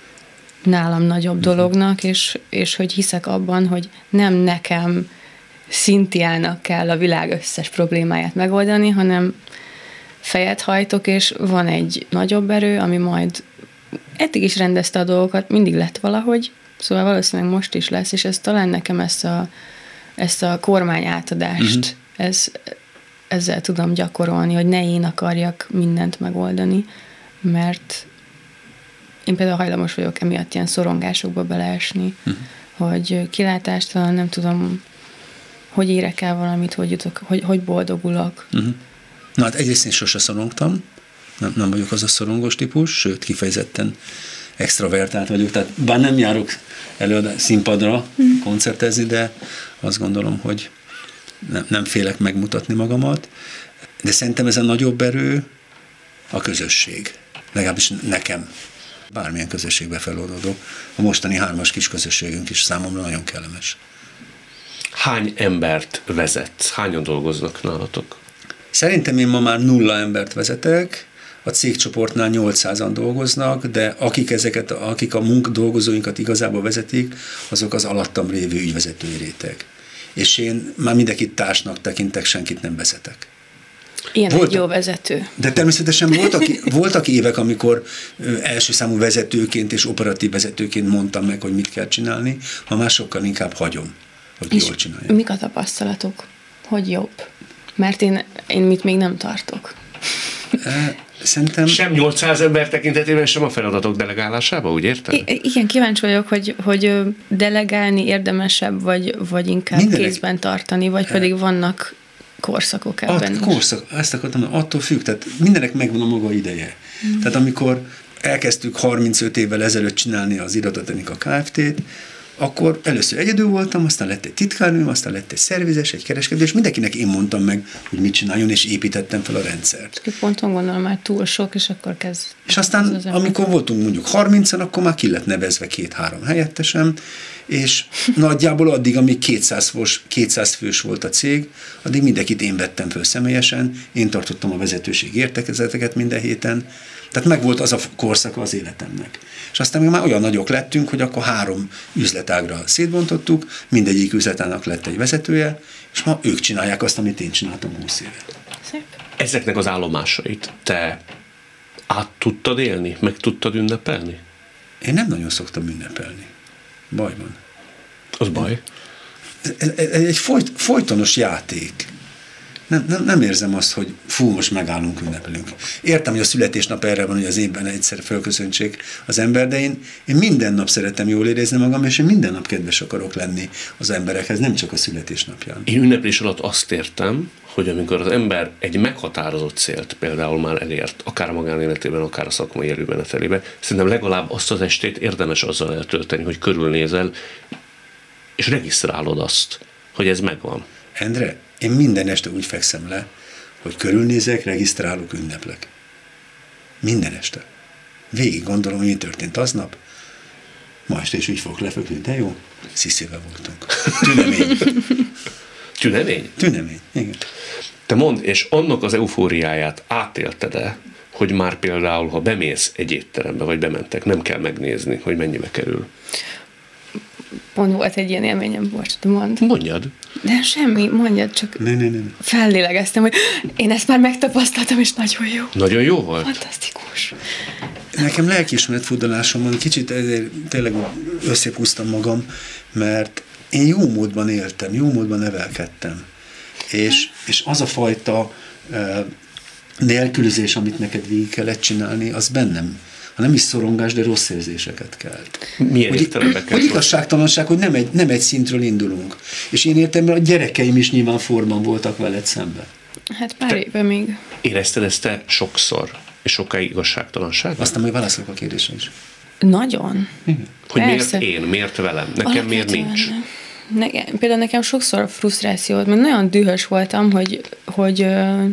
nálam nagyobb dolognak, és, és hogy hiszek abban, hogy nem nekem Szintiának kell a világ összes problémáját megoldani, hanem fejet hajtok, és van egy nagyobb erő, ami majd eddig is rendezte a dolgokat, mindig lett valahogy, szóval valószínűleg most is lesz, és ez talán nekem ezt a, ezt a kormány átadást, uh-huh. ez, ezzel tudom gyakorolni, hogy ne én akarjak mindent megoldani, mert én például hajlamos vagyok emiatt ilyen szorongásokba beleesni, uh-huh. hogy kilátástalan, nem tudom, hogy érek el valamit, hogy jutok, hogy, hogy boldogulok. Uh-huh. Na hát egyrészt én sose szorongtam, nem, nem vagyok az a szorongós típus, sőt, kifejezetten extravertált vagyok, tehát bár nem járok előadás színpadra uh-huh. koncertezni, de azt gondolom, hogy nem, nem félek megmutatni magamat, de szerintem ez a nagyobb erő a közösség. Legalábbis nekem. Bármilyen közösségbe feloldódó. A mostani hármas kis közösségünk is számomra nagyon kellemes. Hány embert vezetsz? Hányan dolgoznak nálatok? Szerintem én ma már nulla embert vezetek, a cégcsoportnál nyolcszázan dolgoznak, de akik ezeket, akik a munk dolgozóinkat igazából vezetik, azok az alattam lévő ügyvezetői réteg. És én már mindenkit társnak tekintek, senkit nem vezetek. Ilyen volt, egy jó vezető. De természetesen voltak, voltak évek, amikor első számú vezetőként és operatív vezetőként mondtam meg, hogy mit kell csinálni, ma már sokkal inkább hagyom, hogy és jól csinálják. Mik a tapasztalatok? Hogy jobb? Mert én, én mit még nem tartok. Szerintem... Sem nyolcszáz ember tekintetében, sem a feladatok delegálásába, úgy érted? I- igen, kíváncsi vagyok, hogy, hogy delegálni érdemesebb, vagy, vagy inkább Mindenek... kézben tartani, vagy pedig vannak korszakok ebben. At, korszak, ezt akartam mondani, attól függ, tehát mindenek megvan a maga ideje. Mm. Tehát amikor elkezdtük harmincöt évvel ezelőtt csinálni az Irodatechnika Kft-t, akkor először egyedül voltam, aztán lett egy titkárnőm, aztán lett egy szervizes, egy kereskedő, és mindenkinek én mondtam meg, hogy mit csináljon, és építettem fel a rendszert. Ponton gondolom már túl sok, és akkor kezd. És aztán, az amikor voltunk mondjuk harmincan, akkor már ki lett nevezve két-három helyettesem, és nagyjából addig, amíg kétszáz fős, kétszáz fős volt a cég, addig mindenkit én vettem föl személyesen, én tartottam a vezetőség értekezeteket minden héten, tehát megvolt az a korszaka az életemnek. És aztán már olyan nagyok lettünk, hogy akkor három üzletágra szétbontottuk, mindegyik üzletának lett egy vezetője, és ma ők csinálják azt, amit én csináltam húsz éve. Szép. Ezeknek az állomásait te át tudtad élni, meg tudtad ünnepelni? Én nem nagyon szoktam ünnepelni. Baj van. Az baj? Ez, ez egy folyt, folytonos játék. Nem, nem, nem érzem azt, hogy fú, most megállunk, ünnepelünk. Értem, hogy a születésnap erre van, hogy az évben egyszer fölköszöntsék az ember, de én, én minden nap szeretem jól érezni magam, és én minden nap kedves akarok lenni az emberekhez, nem csak a születésnapján. Én ünneplés alatt azt értem, hogy amikor az ember egy meghatározott célt például már elért, akár a magánéletében, akár a szakmai előmenetelében, szerintem legalább azt az estét érdemes azzal eltölteni, hogy körülnézel, és regisztrálod azt, hogy ez megvan. Endre, én minden este úgy fekszem le, hogy körülnézek, regisztrálok, ünneplek. Minden este. Végig gondolom, hogy mi történt aznap. Ma este is így fogok lefeküdni, de jó, Sziszével voltunk. Tünemény. Tünemény? Tünemény, igen. Te mondd, és annak az eufóriáját átélted-e, hogy már például, ha bemész egy étterembe, vagy bementek, nem kell megnézni, hogy mennyibe kerül? Pont volt egy ilyen élményem, bocs, de mondd. Mondjad. De semmi, mondjad, csak ne, ne, ne. fellélegeztem, hogy én ezt már megtapasztaltam, és nagyon jó. Nagyon jó volt? Fantasztikus. Nekem lelkiismeret furdalásom van, kicsit ezért tényleg összekúztam magam, mert én jó módban éltem, jó módban nevelkedtem. És, és az a fajta uh, nélkülözés, amit neked végig kellett csinálni, az bennem, ha nem is szorongás, de rossz érzéseket kelt. Milyen értelembe kell? Hogy igazságtalanság, hogy nem egy, nem egy szintről indulunk. És én értem, mert a gyerekeim is nyilván formban voltak veled szemben. Hát pár éve még. Érezted ezt te sokszor, és sokáig igazságtalanság? Aztán majd válaszolok a kérdésre is. Nagyon. Igen. Hogy Persze. miért én, miért velem, nekem miért nincs? Nekem, például nekem sokszor frusztráció volt, mert nagyon dühös voltam, hogy, hogy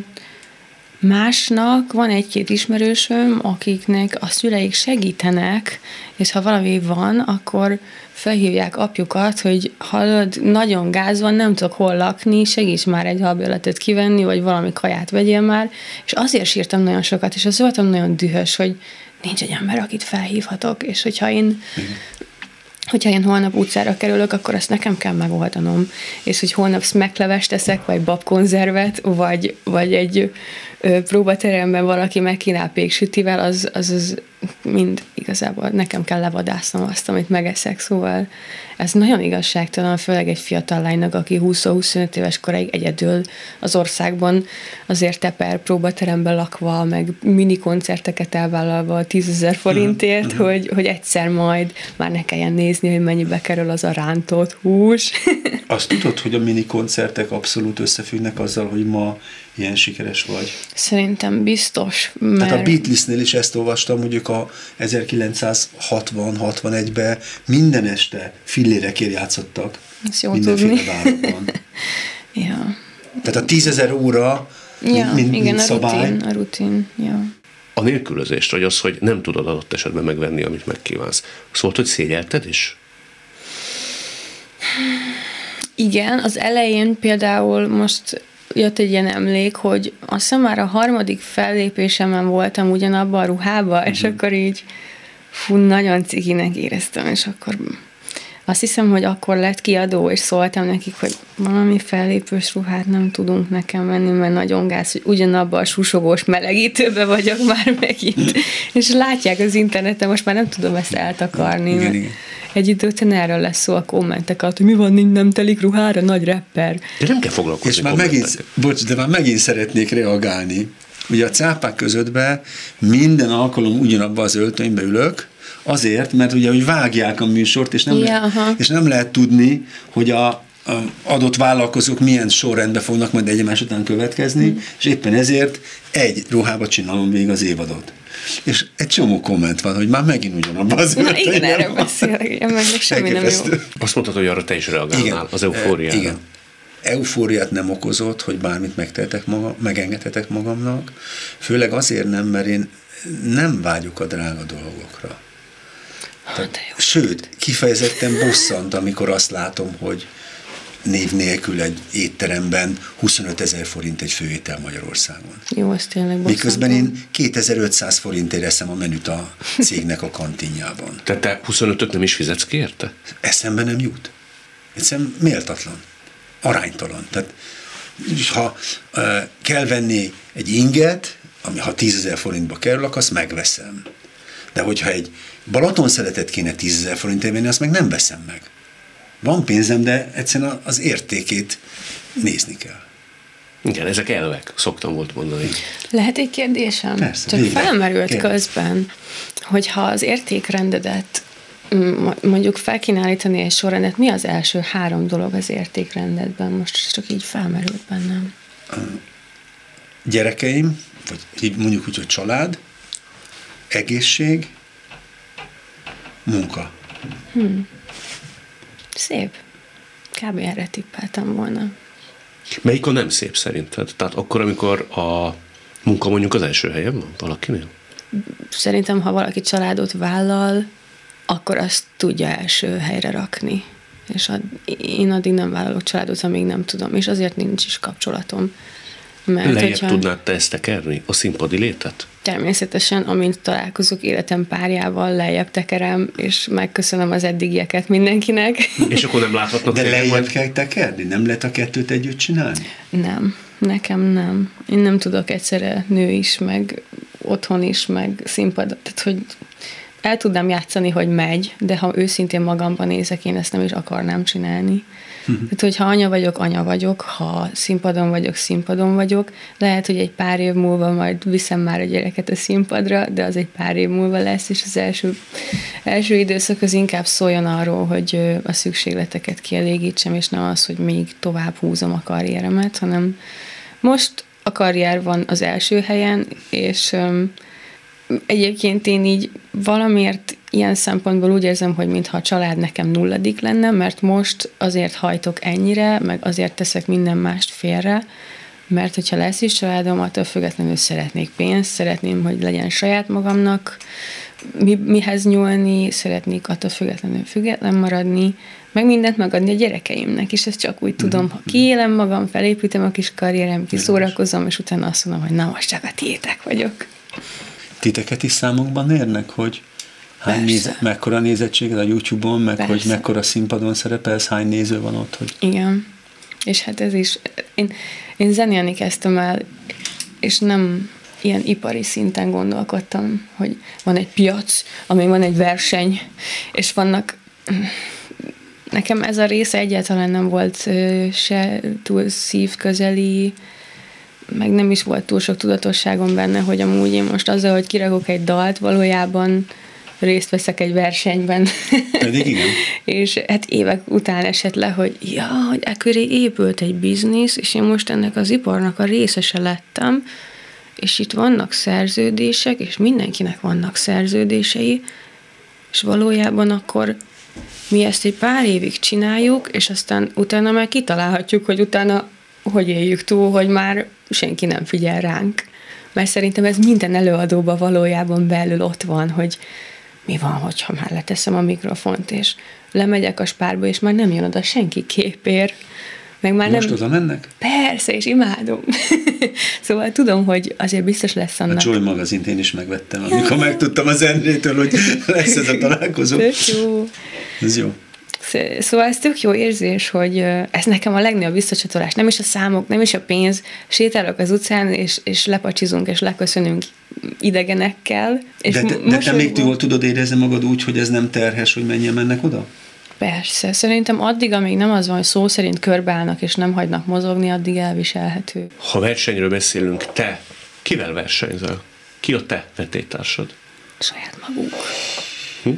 másnak van egy-két ismerősöm, akiknek a szüleik segítenek, és ha valami van, akkor felhívják apjukat, hogy hallod, nagyon gáz van, nem tudok hol lakni, segíts már egy albérletet kivenni, vagy valami kaját vegyél már, és azért sírtam nagyon sokat, és az voltam nagyon dühös, hogy nincs egy ember, akit felhívhatok, és hogyha én hogyha én holnap utcára kerülök, akkor ezt nekem kell megoldanom. És hogy holnap smacklevest teszek, vagy babkonzervet, vagy, vagy egy ö, próbateremben valaki megkínál péksütivel, az, az, az mind igazából nekem kell levadásznom azt, amit megeszek. Szóval ez nagyon igazságtalan, főleg egy fiatal lánynak, aki húsz-huszonöt éves koráig egyedül az országban azért teper próbateremben lakva, meg mini koncerteket elvállalva tízezer forintért, uh-huh. hogy, hogy egyszer majd már ne kelljen nézni, hogy mennyibe kerül az a rántott hús. Azt tudod, hogy a mini koncertek abszolút összefüggnek azzal, hogy ma ilyen sikeres vagy? Szerintem biztos, mert... Tehát a Beatlesnél is ezt olvastam, hogy ők a ezerkilencszázhatvan-hatvanegyben minden este fillérekért játszottak. Ezt jó mindenféle tudni. várokban. Ja. Tehát a tízezer óra, Ja, mint, igen, mint a szabály. rutin, a rutin, ja. A nélkülözést, vagy az, hogy nem tudod adott esetben megvenni, amit megkívánsz. Szóval, hogy szégyelted is? Igen, az elején például most jött egy ilyen emlék, hogy azt hiszem már a harmadik fellépésemen voltam ugyanabban a ruhában, uh-huh. és akkor így fú, nagyon cikinek éreztem, és akkor azt hiszem, hogy akkor lett kiadó, és szóltam nekik, hogy valami fellépős ruhát nem tudunk nekem venni, mert nagyon gáz, hogy ugyanabban a susogós melegítőbe vagyok már megint. És látják az interneten, most már nem tudom ezt eltakarni. Igen, igen. Egy idő után erről lesz szó a kommentek alatt, hogy mi van, nem telik ruhára, nagy rapper. De nem kell foglalkozni. És már megint, bocs, de már megint szeretnék reagálni. Ugye a cápák közöttben minden alkalom ugyanabban az öltönybe ülök, azért, mert ugye, hogy vágják a műsort, és nem, ja, le, és nem lehet tudni, hogy a, a adott vállalkozók milyen sorrendben fognak majd egymás után következni, mm. és éppen ezért egy ruhába csinálom végig az évadot. És egy csomó komment van, hogy már megint ugyanabban az Na igen, erről beszélek, én meg semmi nem jó. Azt mondtad, hogy arra te is reagálnál, igen, az eufóriára. Igen. Eufóriát nem okozott, hogy bármit megtehetek magam, megengedhetek magamnak, főleg azért nem, mert én nem vágyok a drága dolgokra. Tehát, sőt, kifejezetten bosszant, amikor azt látom, hogy név nélkül egy étteremben huszonöt ezer forint egy főétel Magyarországon. Jó, az tényleg bosszantó. Miközben én kétezer-ötszáz forintért eszem a menüt a cégnek a kantinjában. Tehát te huszonötöt nem is fizetsz ki érte? Eszembe nem jut. Egyszerűen méltatlan. Aránytalan. Tehát ha uh, kell venni egy inget, ami ha tízezer forintba kerül, akkor azt megveszem. De hogyha egy Balatonszeletet kéne tízezer forintért venni, azt meg nem veszem meg. Van pénzem, de egyszerűen az értékét nézni kell. Igen, ezek elvek, szoktam volt mondani. Lehet egy kérdésem? Persze, Csak végre. felmerült Kérdez. közben, hogyha az értékrendedet mondjuk fel kéne állítani egy sorrendet, mi az első három dolog az értékrendedben? Most csak így felmerült bennem. Gyerekeim, vagy így mondjuk úgy, hogy család, egészség, munka. Hmm. Szép. Kb. Erre tippeltem volna. Melyik a nem szép szerinted? Tehát akkor, amikor a munka mondjuk az első helyen van valakinél? Szerintem, ha valaki családot vállal, akkor azt tudja első helyre rakni. És ad, én addig nem vállalok családot, amíg nem tudom, és azért nincs is kapcsolatom. Mert lejjebb hogyha... tudnád te ezt tekerni, a színpadi létet? Természetesen, amint találkozok életem párjával, lejjebb tekerem, és megköszönöm az eddigieket mindenkinek. És akkor nem láthatnak. De lejjebb majd... kell tekerni? Nem lehet a kettőt együtt csinálni? Nem, nekem nem. Én nem tudok egyszerre nő is, meg otthon is, meg színpad. Tehát, hogy el tudnám játszani, hogy megy, de ha őszintén magamban nézek, én ezt nem is akarnám csinálni. Tehát, hogyha anya vagyok, anya vagyok, ha színpadon vagyok, színpadon vagyok. Lehet, hogy egy pár év múlva majd viszem már a gyereket a színpadra, de az egy pár év múlva lesz, és az első, első időszak az inkább szóljon arról, hogy a szükségleteket kielégítsem, és nem az, hogy még tovább húzom a karrieremet, hanem most a karrier van az első helyen, és um, egyébként én így valamiért ilyen szempontból úgy érzem, hogy mintha a család nekem nulladik lenne, mert most azért hajtok ennyire, meg azért teszek minden mást félre, mert hogyha lesz is családom, attól függetlenül szeretnék pénzt, szeretném, hogy legyen saját magamnak mi, mihez nyúlni, szeretnék attól függetlenül független maradni, meg mindent megadni a gyerekeimnek, és ezt csak úgy tudom, ha kiélem magam, felépítem a kis karrierem, kiszórakozom, és utána azt mondom, hogy na most csak a tiétek vagyok. Titeket is számokban érnek, hogy hány néz, mekkora nézettséged a YouTube-on, meg Persze. hogy mekkora színpadon szerepelsz, hány néző van ott? Hogy... Igen. És hát ez is, én, én zenélni kezdtem el, és nem ilyen ipari szinten gondolkodtam, hogy van egy piac, ami van egy verseny, és vannak, nekem ez a része egyáltalán nem volt se túl szívközeli, meg nem is volt túl sok tudatosságom benne, hogy amúgy én most azzal, hogy kirakok egy dalt, valójában részt veszek egy versenyben. Pedig igen. És hát évek után esett le, hogy ja, hogy e köré épült egy biznisz, és én most ennek az iparnak a részese lettem, és itt vannak szerződések, és mindenkinek vannak szerződései, és valójában akkor mi ezt egy pár évig csináljuk, és aztán utána már kitalálhatjuk, hogy utána hogy éljük túl, hogy már senki nem figyel ránk. Mert szerintem ez minden előadóban valójában belül ott van, hogy mi van, hogyha már leteszem a mikrofont, és lemegyek a spárba, és már nem jön oda senki képér. Meg már Most nem... oda mennek? Persze, és imádom. Szóval tudom, hogy azért biztos lesz annak. A Joy magazint én is megvettem, amikor megtudtam az Endrétől, hogy lesz ez a találkozó. Tök jó. Ez jó. Szóval ez tök jó érzés, hogy ez nekem a legnagyobb visszacsatolás. Nem is a számok, nem is a pénz. Sétálok az utcán, és, és lepacsizunk, és leköszönünk idegenekkel. És de, de, de te még jól tudod érezni magad úgy, hogy ez nem terhes, hogy mennyien mennek oda? Persze. Szerintem addig, amíg nem az van, hogy szó szerint körbeállnak, és nem hagynak mozogni, addig elviselhető. Ha versenyről beszélünk, te kivel versenyzel? Ki a te vetélytársad? Saját magunk. Hm?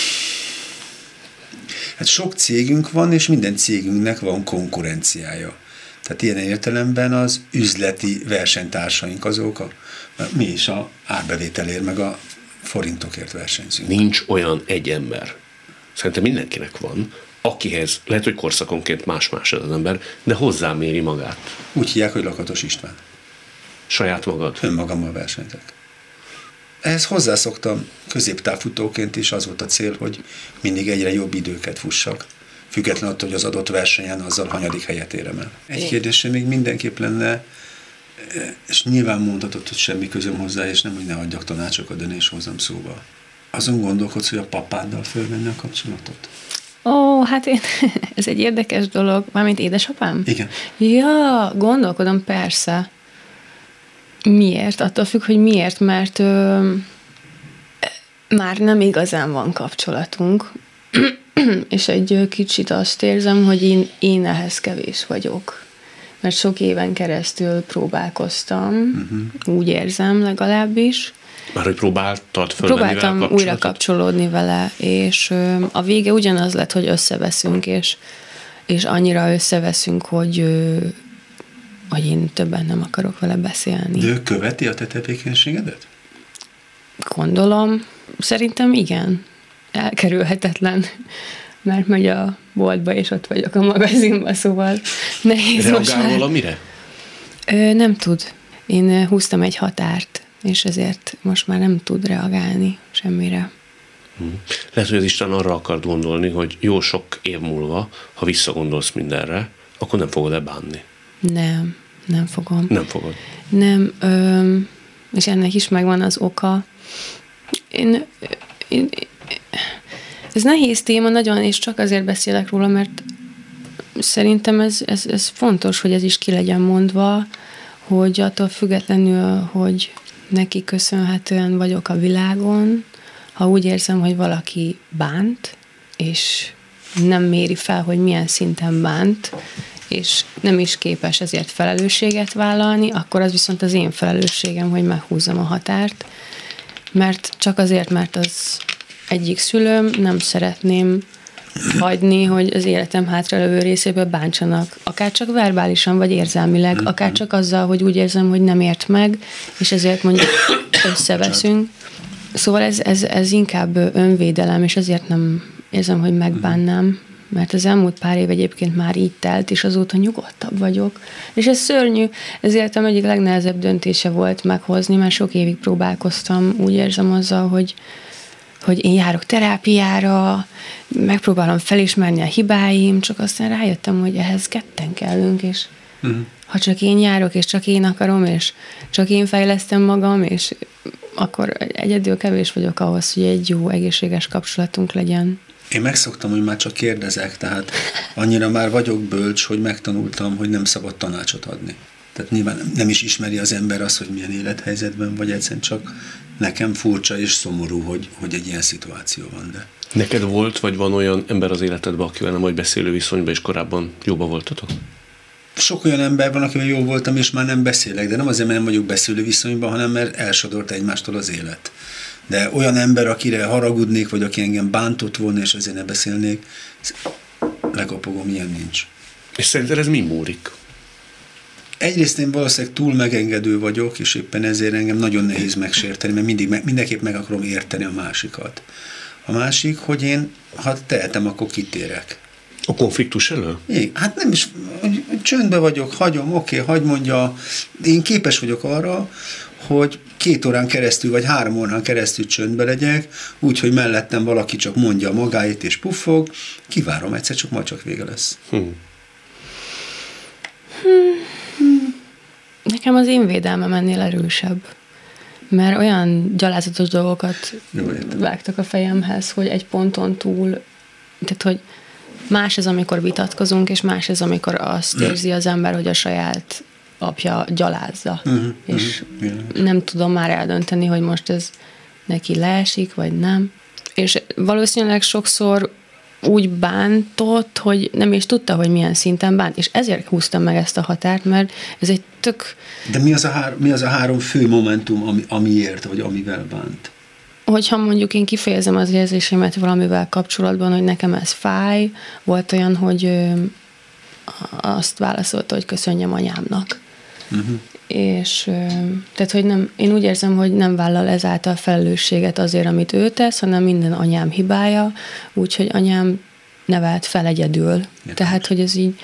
Hát sok cégünk van, és minden cégünknek van konkurenciája. Tehát ilyen értelemben az üzleti versenytársaink azok, a, mi is a árbevételért, meg a forintokért versenyzünk. Nincs olyan egy ember. Szerintem mindenkinek van, akihez lehet, hogy korszakonként más-más az ember, de hozzáméri magát. Úgy hívják, hogy Lakatos István. Saját magad? Önmagammal versenyzek. Ehhez hozzászoktam középtávfutóként is, az volt a cél, hogy mindig egyre jobb időket fussak, függetlenül attól, hogy az adott versenyen azzal hanyadik helyet érem el. Egy kérdésre még mindenképp lenne, és nyilván mondhatod, hogy semmi közöm hozzá, és nem, hogy ne adjak tanácsokat, de ne is hozzam szóba. Azon gondolkodsz, hogy a papáddal fölvenni a kapcsolatot? Ó, hát én, ez egy érdekes dolog. Mármint édesapám? Igen. Ja, gondolkodom, persze. Miért? Attól függ, hogy miért, mert ö, már nem igazán van kapcsolatunk, és egy kicsit azt érzem, hogy én, én ehhez kevés vagyok. Mert sok éven keresztül próbálkoztam, uh-huh. úgy érzem legalábbis. Már hogy próbáltad fölvenni Próbáltam vele újra kapcsolódni vele, és ö, a vége ugyanaz lett, hogy összeveszünk, és, és annyira összeveszünk, hogy... Ö, hogy én többen nem akarok vele beszélni. De ő követi a te tevékenységedet? Gondolom. Szerintem igen. Elkerülhetetlen. Mert megy a boltba, és ott vagyok a magazinban, szóval nehéz Reagál most már. valamire? Ö, nem tud. Én húztam egy határt, és ezért most már nem tud reagálni semmire. Hmm. Lehet, hogy az Isten arra akart gondolni, hogy jó sok év múlva, ha visszagondolsz mindenre, akkor nem fogod-e bánni? Nem, nem fogom. Nem fogod? Nem, öm, és ennek is megvan az oka. Én, én, ez nehéz téma nagyon, és csak azért beszélek róla, mert szerintem ez, ez, ez fontos, hogy ez is ki legyen mondva, hogy attól függetlenül, hogy neki köszönhetően vagyok a világon, ha úgy érzem, hogy valaki bánt, és nem méri fel, hogy milyen szinten bánt, és nem is képes ezért felelősséget vállalni, akkor az viszont az én felelősségem, hogy meghúzzam a határt, mert csak azért, mert az egyik szülőm, nem szeretném hagyni, hogy az életem hátralevő részéből bántsanak, akár csak verbálisan, vagy érzelmileg, akár csak azzal, hogy úgy érzem, hogy nem ért meg, és ezért mondjuk összeveszünk. Szóval ez, ez, ez inkább önvédelem, és ezért nem érzem, hogy megbánnám, mert az elmúlt pár év egyébként már így telt, és azóta nyugodtabb vagyok. És ez szörnyű, ez életem egyik legnehezebb döntése volt meghozni, mert sok évig próbálkoztam, úgy érzem azzal, hogy, hogy én járok terápiára, megpróbálom felismerni a hibáim, csak aztán rájöttem, hogy ehhez ketten kellünk, és uh-huh. ha csak én járok, és csak én akarom, és csak én fejlesztem magam, és akkor egyedül kevés vagyok ahhoz, hogy egy jó, egészséges kapcsolatunk legyen. Én megszoktam, hogy már csak kérdezek, tehát annyira már vagyok bölcs, hogy megtanultam, hogy nem szabad tanácsot adni. Tehát nyilván nem is ismeri az ember azt, hogy milyen élethelyzetben vagy, egyszerűen csak nekem furcsa és szomorú, hogy, hogy egy ilyen szituáció van. De... Neked volt, vagy van olyan ember az életedben, akivel nem vagy beszélő viszonyban, és korábban jóba voltatok? Sok olyan ember van, akivel jó voltam, és már nem beszélek, de nem azért, mert nem vagyok beszélő viszonyban, hanem mert elsodort egymástól az élet. De olyan ember, akire haragudnék, vagy aki engem bántott volna, és ezért ne beszélnék, lekapogom, ilyen nincs. És szerinted ez mi múlik? Egyrészt én valószínűleg túl megengedő vagyok, és éppen ezért engem nagyon nehéz megsérteni, mert mindig, mindenképp meg akarom érteni a másikat. A másik, hogy én, ha tehetem, akkor kitérek. A konfliktus elől? Igen, hát nem is, hogy csöndbe vagyok, hagyom, oké, okay, hagy mondja, én képes vagyok arra, hogy két órán keresztül, vagy három órán keresztül csöndbe legyek, úgyhogy mellettem valaki csak mondja magáét és puffog, kivárom egyszer, csak majd csak vége lesz. Hmm. Hmm. Nekem az én védelmem ennél erősebb. Mert olyan gyalázatos dolgokat Jó, vágtak a fejemhez, hogy egy ponton túl, tehát hogy más ez, amikor vitatkozunk, és más ez, amikor azt érzi az ember, hogy a saját apja gyalázza. Uh-huh, és uh-huh, nem tudom már eldönteni, hogy most ez neki leesik, vagy nem. És valószínűleg sokszor úgy bántott, hogy nem is tudta, hogy milyen szinten bánt, és ezért húztam meg ezt a határt, mert ez egy tök... De mi az a, hár, mi az a három fő momentum, ami, amiért, vagy amivel bánt? Hogyha mondjuk én kifejezem az érzésemet valamivel kapcsolatban, hogy nekem ez fáj, volt olyan, hogy ö, azt válaszolta, hogy köszönjem anyámnak. Uh-huh. És ö, tehát, hogy nem, én úgy érzem, hogy nem vállal ezáltal felelősséget azért, amit ő tesz, hanem minden anyám hibája, úgyhogy anyám nevelt fel egyedül. Értem. Tehát, hogy ez így,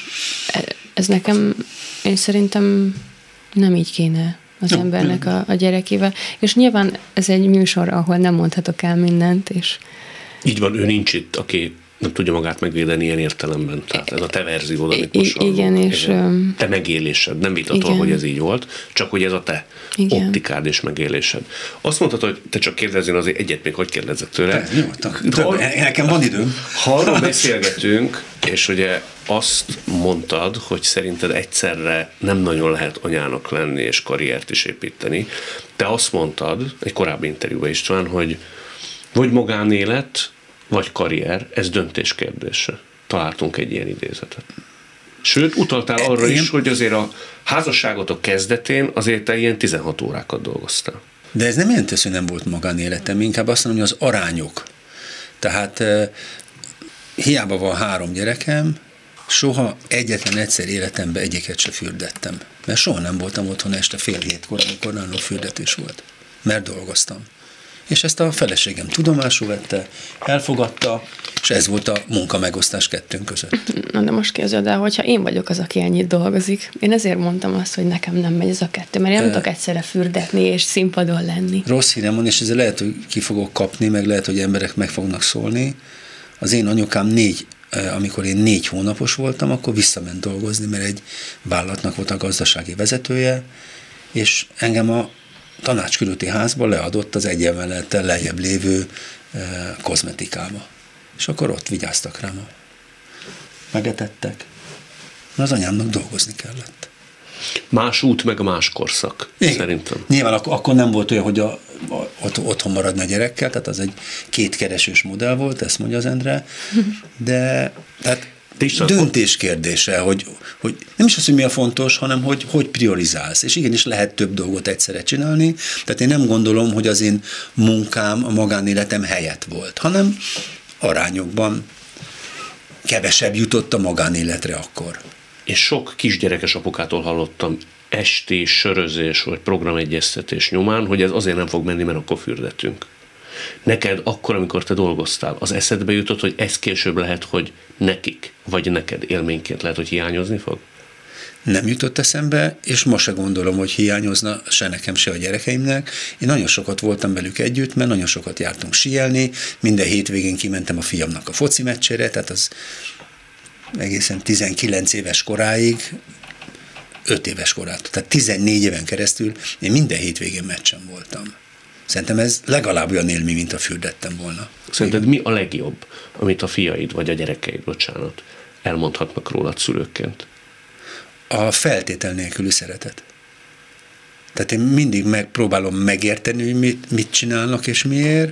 ez nekem, én szerintem nem így kéne az no, embernek a, a gyerekével. És nyilván ez egy műsor, ahol nem mondhatok el mindent, és... Így van, ő nincs itt, aki nem tudja magát megvédeni ilyen értelemben. Tehát ez a te verziód, amit most igen, és... Te megélésed, nem vitatol, hogy ez így volt, csak hogy ez a te igen. optikád és megélésed. Azt mondtad, hogy te csak kérdezzél azért egyet még, hogy kérdezzek tőle. Te, jó, nekem van időm. Ha arról beszélgetünk, és ugye azt mondtad, hogy szerinted egyszerre nem nagyon lehet anyának lenni és karriert is építeni. Te azt mondtad, egy korábbi interjúban István, hogy vagy magánélet, vagy karrier, ez döntés kérdése. Találtunk egy ilyen idézetet. Sőt, utaltál arra is, hogy azért a házasságotok kezdetén azért te ilyen tizenhat órákat dolgoztál. De ez nem jelenti azt, hogy nem volt magánéletem, inkább azt mondom, hogy az arányok. Tehát eh, hiába van három gyerekem, soha egyetlen egyszer életemben egyiket se fürdettem. Mert soha nem voltam otthon este fél hétkor, amikor nálunk fürdetés volt. Mert dolgoztam. És ezt a feleségem tudomásul vette, elfogadta, És ez volt a munka megosztás kettőnk között. Na de most képzeld el, hogyha én vagyok az, aki ennyit dolgozik, én ezért mondtam azt, hogy nekem nem megy ez a kettő, mert én nem tudok egyszerre fürdetni és színpadon lenni. Rossz hírem van, és ezzel lehet, hogy ki fogok kapni, meg lehet, hogy emberek meg fognak szólni. Az én anyukám négy, amikor én négy hónapos voltam, akkor visszament dolgozni, mert egy vállalatnak volt a gazdasági vezetője, és engem a tanácskörúti házba leadott az egy emelettel lejjebb lévő e, kozmetikába. És akkor ott vigyáztak rám. Megetettek. Az anyámnak dolgozni kellett. Más út, meg más korszak, igen, szerintem. Nyilván ak- akkor nem volt olyan, hogy a, a, ott, otthon maradna a gyerekkel, tehát az egy kétkeresős modell volt, ezt mondja az Endre, de tehát döntés kérdése, hogy, hogy nem is az, hogy mi a fontos, hanem hogy, hogy priorizálsz. És igenis lehet több dolgot egyszerre csinálni, tehát én nem gondolom, hogy az én munkám a magánéletem helyett volt, hanem arányokban kevesebb jutott a magánéletre akkor. És sok kisgyerekes apukától hallottam esti sörözés vagy programegyeztetés nyomán, hogy ez azért nem fog menni, mert akkor fürdetünk. Neked akkor, amikor te dolgoztál, az eszedbe jutott, hogy ez később lehet, hogy nekik, vagy neked élményként lehet, hogy hiányozni fog? Nem jutott eszembe, és ma se gondolom, hogy hiányozna se nekem, se a gyerekeimnek. Én nagyon sokat voltam velük együtt, mert nagyon sokat jártunk síelni, minden hétvégén kimentem a fiamnak a foci meccsére, tehát az egészen tizenkilenc éves koráig, öt éves korát, tehát tizennégy éven keresztül én minden hétvégén meccsen voltam. Szerintem ez legalább olyan élmény, mint a fürdettem volna. Szerinted mi a legjobb, amit a fiaid vagy a gyerekeid, bocsánat, elmondhatnak rólad szülőként? A feltétel nélküli szeretet. Tehát én mindig megpróbálom megérteni, hogy mit, mit csinálnak és miért,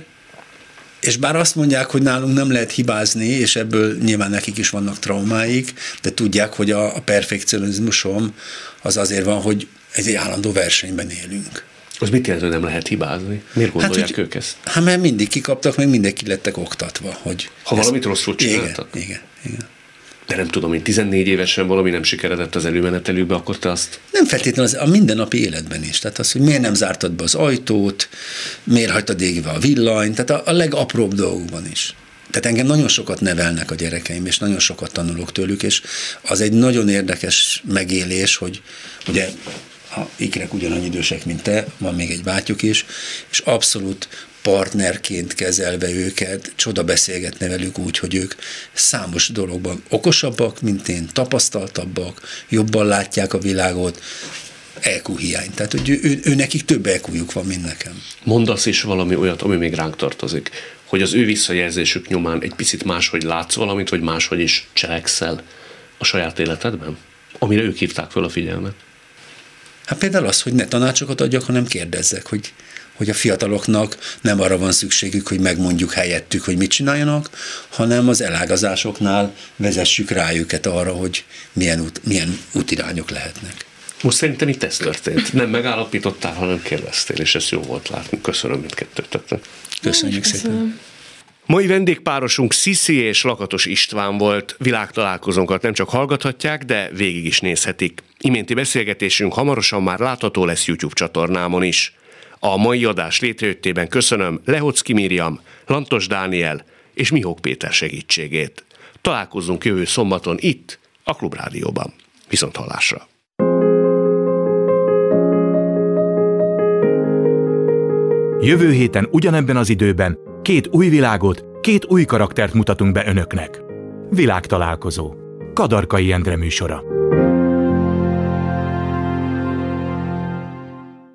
és bár azt mondják, hogy nálunk nem lehet hibázni, és ebből nyilván nekik is vannak traumáik, de tudják, hogy a, a perfekcionizmusom az azért van, hogy egy állandó versenyben élünk. Az mit jelent, hogy nem lehet hibázni? Miért gondolják hát, ők ezt? Hát mert mindig kikaptak, meg mindig ki lettek oktatva. Hogy ha valamit rosszul csináltak? Igen, igen, igen. De nem tudom, én tizennégy évesen valami nem sikeredett az előmenetelőbe, akkor te azt... Nem feltétlenül az, a mindennapi életben is. Tehát az, hogy miért nem zártad be az ajtót, miért hagytad égve a villanyt, tehát a, a legapróbb dolgokban is. Tehát engem nagyon sokat nevelnek a gyerekeim, és nagyon sokat tanulok tőlük, és az egy nagyon érdekes megélés, hogy ugye a ikrek ugyanannyi idősek, mint te, van még egy bátyjuk is, és abszolút partnerként kezelve őket, csoda beszélgetne velük úgy, hogy ők számos dologban okosabbak, mint én, tapasztaltabbak, jobban látják a világot, é kú hiány. Tehát, hogy ő, ő, ő nekik több é kújuk van, mint nekem. Mondasz is valami olyat, ami még ránk tartozik, hogy az ő visszajelzésük nyomán egy picit máshogy látsz valamit, vagy máshogy is cselekszel a saját életedben? Amire ők hívták fel a figyelmet. Hát például az, hogy ne tanácsokat adjak, hanem kérdezzek, hogy hogy a fiataloknak nem arra van szükségük, hogy megmondjuk helyettük, hogy mit csináljanak, hanem az elágazásoknál vezessük rá őket arra, hogy milyen, út, milyen útirányok lehetnek. Most szerintem itt ez történt. Nem megállapítottál, hanem kérdeztél, és ez jó volt látni. Köszönöm mindkettőtöknek. Köszönjük szépen. Mai vendégpárosunk Sziszi és Lakatos István volt. Világtalálkozónkat nem csak hallgathatják, de végig is nézhetik. Iménti beszélgetésünk hamarosan már látható lesz YouTube csatornámon is. A mai adás létrejöttében köszönöm Lehocki Miriam, Lantos Dániel és Mihók Péter segítségét. Találkozzunk jövő szombaton itt, a Klubrádióban. Viszont hallásra! Jövő héten ugyanebben az időben két új világot, két új karaktert mutatunk be önöknek. Világtalálkozó. Kadarkai Endre műsora.